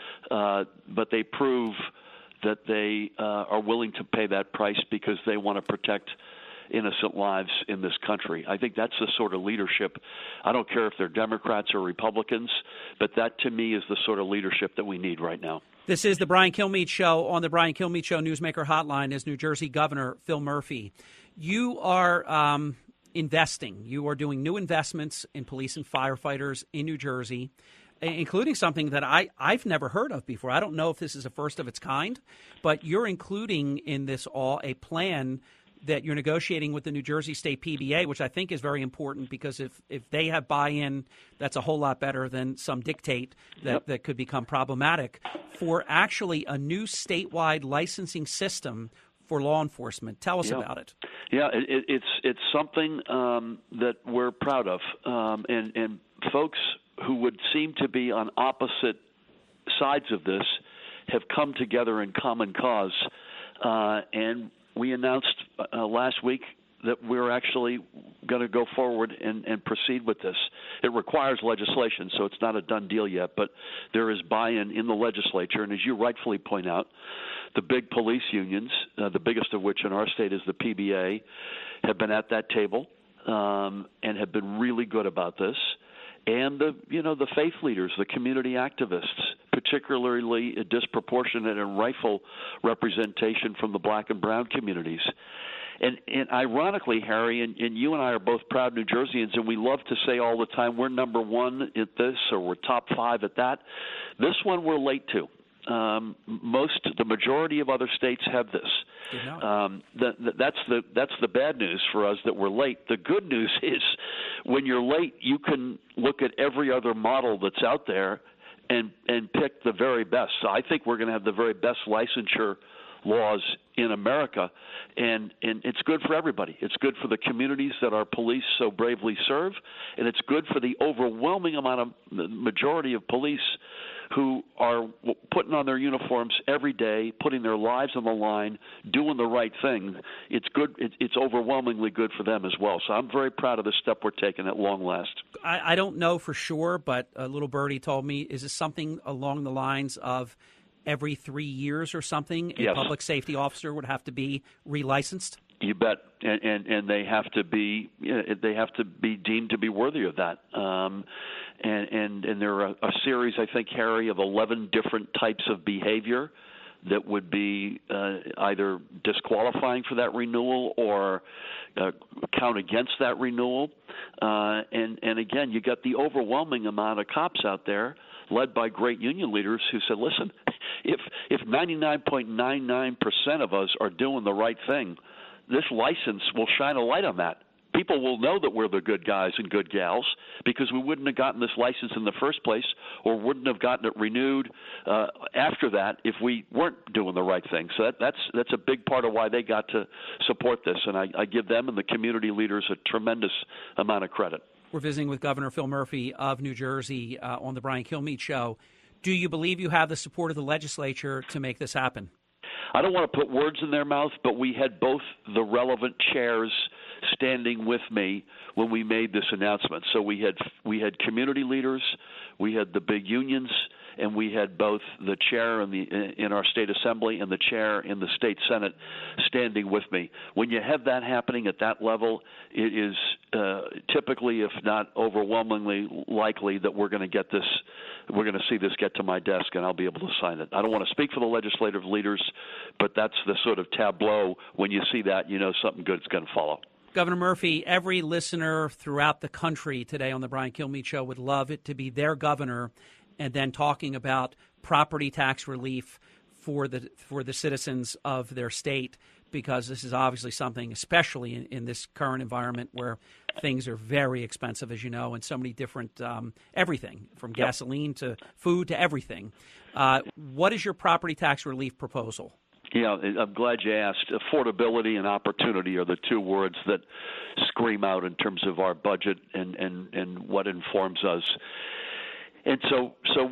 [SPEAKER 4] but they prove that they are willing to pay that price because they want to protect innocent lives in this country. I think that's the sort of leadership. I don't care if they're Democrats or Republicans, but that to me is the sort of leadership that we need right now.
[SPEAKER 2] This is the Brian Kilmeade Show. On the Brian Kilmeade Show Newsmaker Hotline is New Jersey Governor Phil Murphy. You are investing. You are doing new investments in police and firefighters in New Jersey, including something that I've never heard of before. I don't know if this is a first of its kind, but you're including in this all a plan that you're negotiating with the New Jersey State PBA, which I think is very important, because if they have buy-in, that's a whole lot better than some dictate that could become problematic, for actually a new statewide licensing system for law enforcement. Tell us about it.
[SPEAKER 4] Yeah, it's something that we're proud of, and folks who would seem to be on opposite sides of this have come together in common cause, and we announced last week that we're actually going to go forward and proceed with this. It requires legislation, so it's not a done deal yet, but there is buy-in in the legislature. And as you rightfully point out, the big police unions, the biggest of which in our state is the PBA, have been at that table and have been really good about this. And the faith leaders, the community activists, particularly a disproportionate and rightful representation from the black and brown communities. And ironically, Harry, and you and I are both proud New Jerseyans, and we love to say all the time we're number one at this or we're top 5 at that. This one we're late to. The majority of other states have this. That's the bad news for us, that we're late. The good news is, when you're late, you can look at every other model that's out there and pick the very best. So I think we're going to have the very best licensure laws in America, and it's good for everybody. It's good for the communities that our police so bravely serve, and it's good for the overwhelming majority of police who are putting on their uniforms every day, putting their lives on the line, doing the right thing. It's good. It's overwhelmingly good for them as well. So I'm very proud of the step we're taking at long last.
[SPEAKER 2] I don't know for sure, but a little birdie told me, is this something along the lines of every 3 years or something, a public safety officer would have to be relicensed?
[SPEAKER 4] You bet, and they have to be deemed to be worthy of that. And there are a series, I think, Harry, of 11 different types of behavior that would be either disqualifying for that renewal or count against that renewal. And again, you got the overwhelming amount of cops out there, led by great union leaders, who said, listen, if 99.99% of us are doing the right thing, this license will shine a light on that. People will know that we're the good guys and good gals, because we wouldn't have gotten this license in the first place, or wouldn't have gotten it renewed after that if we weren't doing the right thing. So that's a big part of why they got to support this, and I give them and the community leaders a tremendous amount of credit.
[SPEAKER 2] We're visiting with Governor Phil Murphy of New Jersey on the Brian Kilmeade Show. Do you believe you have the support of the legislature to make this happen?
[SPEAKER 4] I don't want to put words in their mouth, but we had both the relevant chairs standing with me when we made this announcement. So we had community leaders, we had the big unions, and we had both the chair in our state assembly and the chair in the state senate standing with me. When you have that happening at that level, it is typically, if not overwhelmingly likely, that we're going to get this. We're going to see this get to my desk, and I'll be able to sign it. I don't want to speak for the legislative leaders, but that's the sort of tableau. When you see that, you know something good's going to follow.
[SPEAKER 2] Governor Murphy, every listener throughout the country today on the Brian Kilmeade Show would love it to be their governor, and then talking about property tax relief for the citizens of their state, because this is obviously something, especially in this current environment where things are very expensive, as you know, and so many different everything from gasoline to food to everything. What is your property tax relief proposal?
[SPEAKER 4] Yeah, I'm glad you asked. Affordability and opportunity are the two words that scream out in terms of our budget and what informs us. And so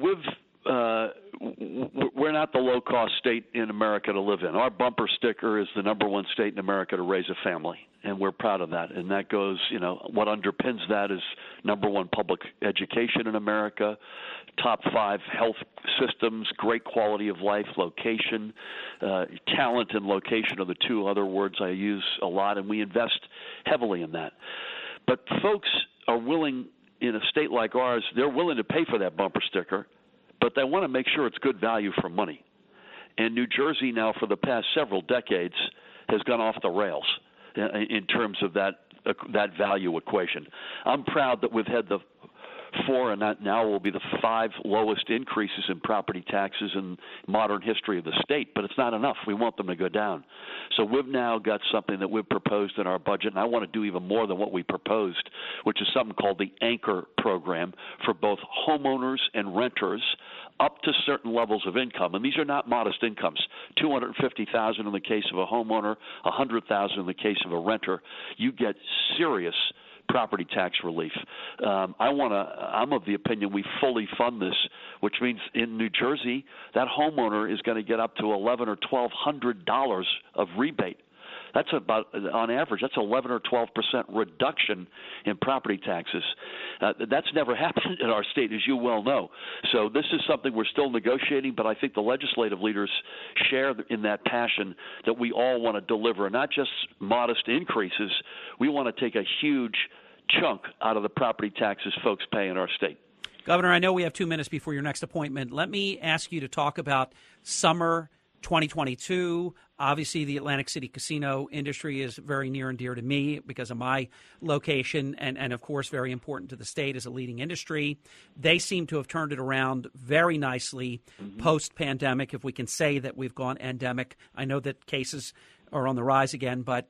[SPEAKER 4] we're not the low-cost state in America to live in. Our bumper sticker is the number one state in America to raise a family, and we're proud of that. And that goes, what underpins that is number one public education in America, top 5 health systems, great quality of life, location, talent and location are the two other words I use a lot, and we invest heavily in that. But folks are willing, in a state like ours, they're willing to pay for that bumper sticker, but they want to make sure it's good value for money. And New Jersey now, for the past several decades, has gone off the rails in terms of that value equation. I'm proud that we've had the 4, and that now will be the 5 lowest increases in property taxes in modern history of the state, but it's not enough. We want them to go down. So we've now got something that we've proposed in our budget, and I want to do even more than what we proposed, which is something called the Anchor Program for both homeowners and renters up to certain levels of income. And these are not modest incomes. $250,000 in the case of a homeowner, $100,000 in the case of a renter. You get serious property tax relief. I'm of the opinion we fully fund this, which means in New Jersey, that homeowner is going to get up to $1,100 or $1,200 of rebate. That's about, on average, that's 11 or 12% reduction in property taxes. That's never happened in our state, as you well know. So this is something we're still negotiating, but I think the legislative leaders share in that passion that we all want to deliver, not just modest increases. We want to take a huge chunk out of the property taxes folks pay in our state.
[SPEAKER 2] Governor, I know we have 2 minutes before your next appointment. Let me ask you to talk about summer 2022. Obviously, the Atlantic City casino industry is very near and dear to me because of my location and of course, very important to the state as a leading industry. They seem to have turned it around very nicely post-pandemic, if we can say that we've gone endemic. I know that cases are on the rise again, but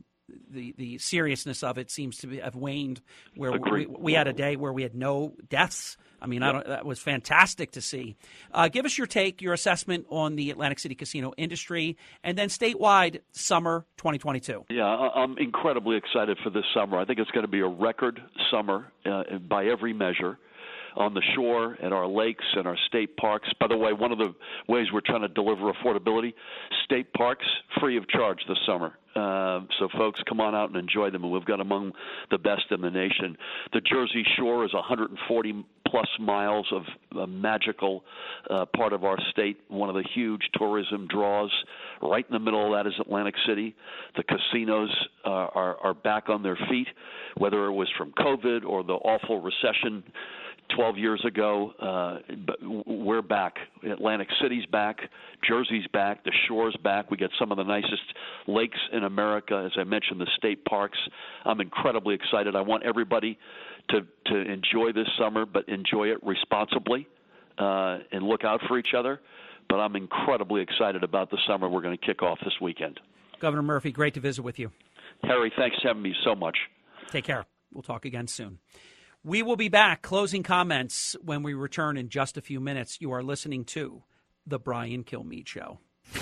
[SPEAKER 2] the seriousness of it seems to have waned, where we had a day where we had no deaths. I mean, that was fantastic to see. Give us your take, your assessment on the Atlantic City casino industry, and then statewide summer 2022.
[SPEAKER 4] Yeah, I'm incredibly excited for this summer. I think it's going to be a record summer by every measure. On the shore, at our lakes, and our state parks. By the way, one of the ways we're trying to deliver affordability, state parks free of charge this summer. So folks, come on out and enjoy them, and we've got among the best in the nation. The Jersey Shore is 140-plus miles of a magical part of our state, one of the huge tourism draws. Right in the middle of that is Atlantic City. The casinos are back on their feet, whether it was from COVID or the awful recession 12 years ago, but we're back. Atlantic City's back. Jersey's back. The Shore's back. We got some of the nicest lakes in America, as I mentioned, the state parks. I'm incredibly excited. I want everybody to enjoy this summer, but enjoy it responsibly and look out for each other. But I'm incredibly excited about the summer we're going to kick off this weekend.
[SPEAKER 2] Governor Murphy, great to visit with you.
[SPEAKER 4] Harry, thanks for having me so much.
[SPEAKER 2] Take care. We'll talk again soon. We will be back. Closing comments when we return in just a few minutes. You are listening to The Brian Kilmeade Show.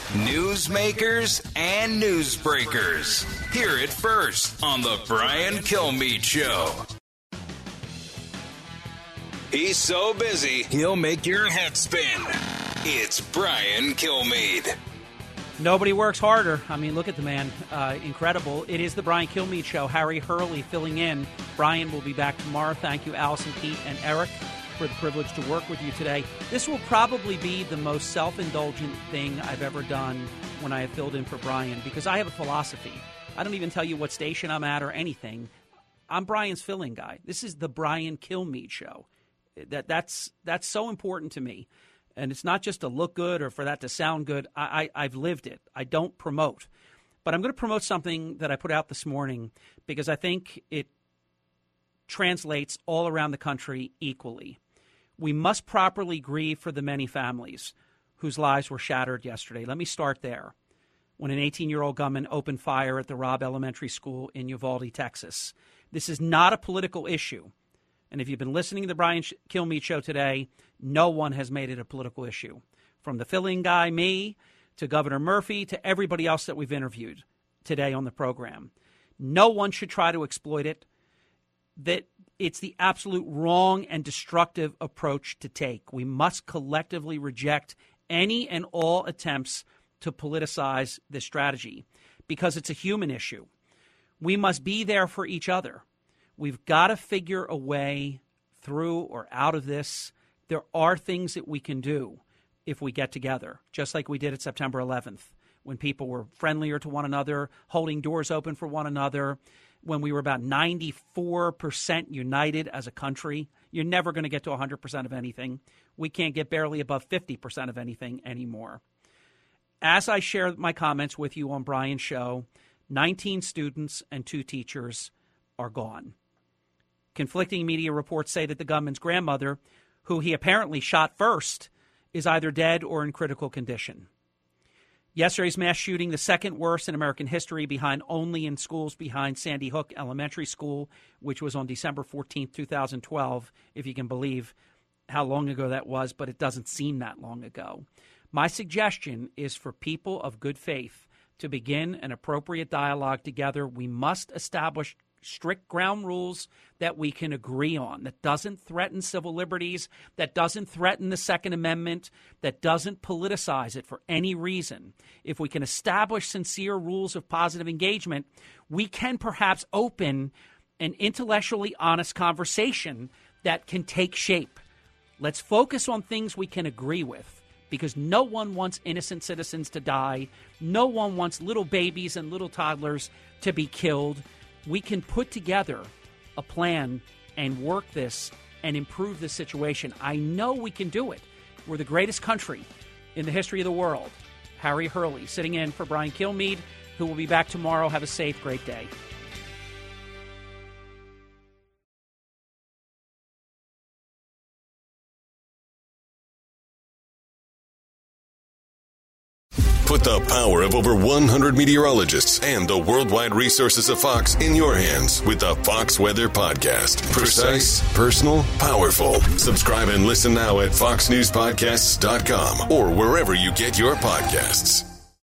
[SPEAKER 1] Newsmakers and newsbreakers. Hear it first on The Brian Kilmeade Show. He's so busy, he'll make your head spin. It's Brian Kilmeade.
[SPEAKER 2] Nobody works harder. I mean, look at the man. Incredible. It is the Brian Kilmeade Show. Harry Hurley filling in. Brian will be back tomorrow. Thank you, Allison, Pete, and Eric, for the privilege to work with you today. This will probably be the most self-indulgent thing I've ever done when I have filled in for Brian, because I have a philosophy. I don't even tell you what station I'm at or anything. I'm Brian's fill-in guy. This is the Brian Kilmeade Show. That's so important to me. And it's not just to look good or for that to sound good. I've lived it. I don't promote. But I'm going to promote something that I put out this morning because I think it translates all around the country equally. We must properly grieve for the many families whose lives were shattered yesterday. Let me start there. When an 18-year-old gunman opened fire at the Robb Elementary School in Uvalde, Texas. This is not a political issue. And if you've been listening to the Brian Kilmeade Show today, no one has made it a political issue. From the fill-in guy, me, to Governor Murphy, to everybody else that we've interviewed today on the program. No one should try to exploit it. That it's the absolute wrong and destructive approach to take. We must collectively reject any and all attempts to politicize this strategy because it's a human issue. We must be there for each other. We've got to figure a way through or out of this. There are things that we can do if we get together, just like we did at September 11th, when people were friendlier to one another, holding doors open for one another, when we were about 94% united as a country. You're never going to get to 100% of anything. We can't get barely above 50% of anything anymore. As I share my comments with you on Brian's show, 19 students and 2 teachers are gone. Conflicting media reports say that the gunman's grandmother, who he apparently shot first, is either dead or in critical condition. Yesterday's mass shooting, the second worst in American history, only in schools behind Sandy Hook Elementary School, which was on December 14th, 2012, if you can believe how long ago that was, but it doesn't seem that long ago. My suggestion is for people of good faith to begin an appropriate dialogue together. We must establish strict ground rules that we can agree on, that doesn't threaten civil liberties, that doesn't threaten the Second Amendment, that doesn't politicize it for any reason. If we can establish sincere rules of positive engagement, we can perhaps open an intellectually honest conversation that can take shape. Let's focus on things we can agree with, because no one wants innocent citizens to die. No one wants little babies and little toddlers to be killed. We can put together a plan and work this and improve this situation. I know we can do it. We're the greatest country in the history of the world. Harry Hurley sitting in for Brian Kilmeade, who will be back tomorrow. Have a safe, great day.
[SPEAKER 7] Put the power of over 100 meteorologists and the worldwide resources of Fox in your hands with the Fox Weather Podcast. Precise, personal, powerful. Subscribe and listen now at foxnewspodcasts.com or wherever you get your podcasts.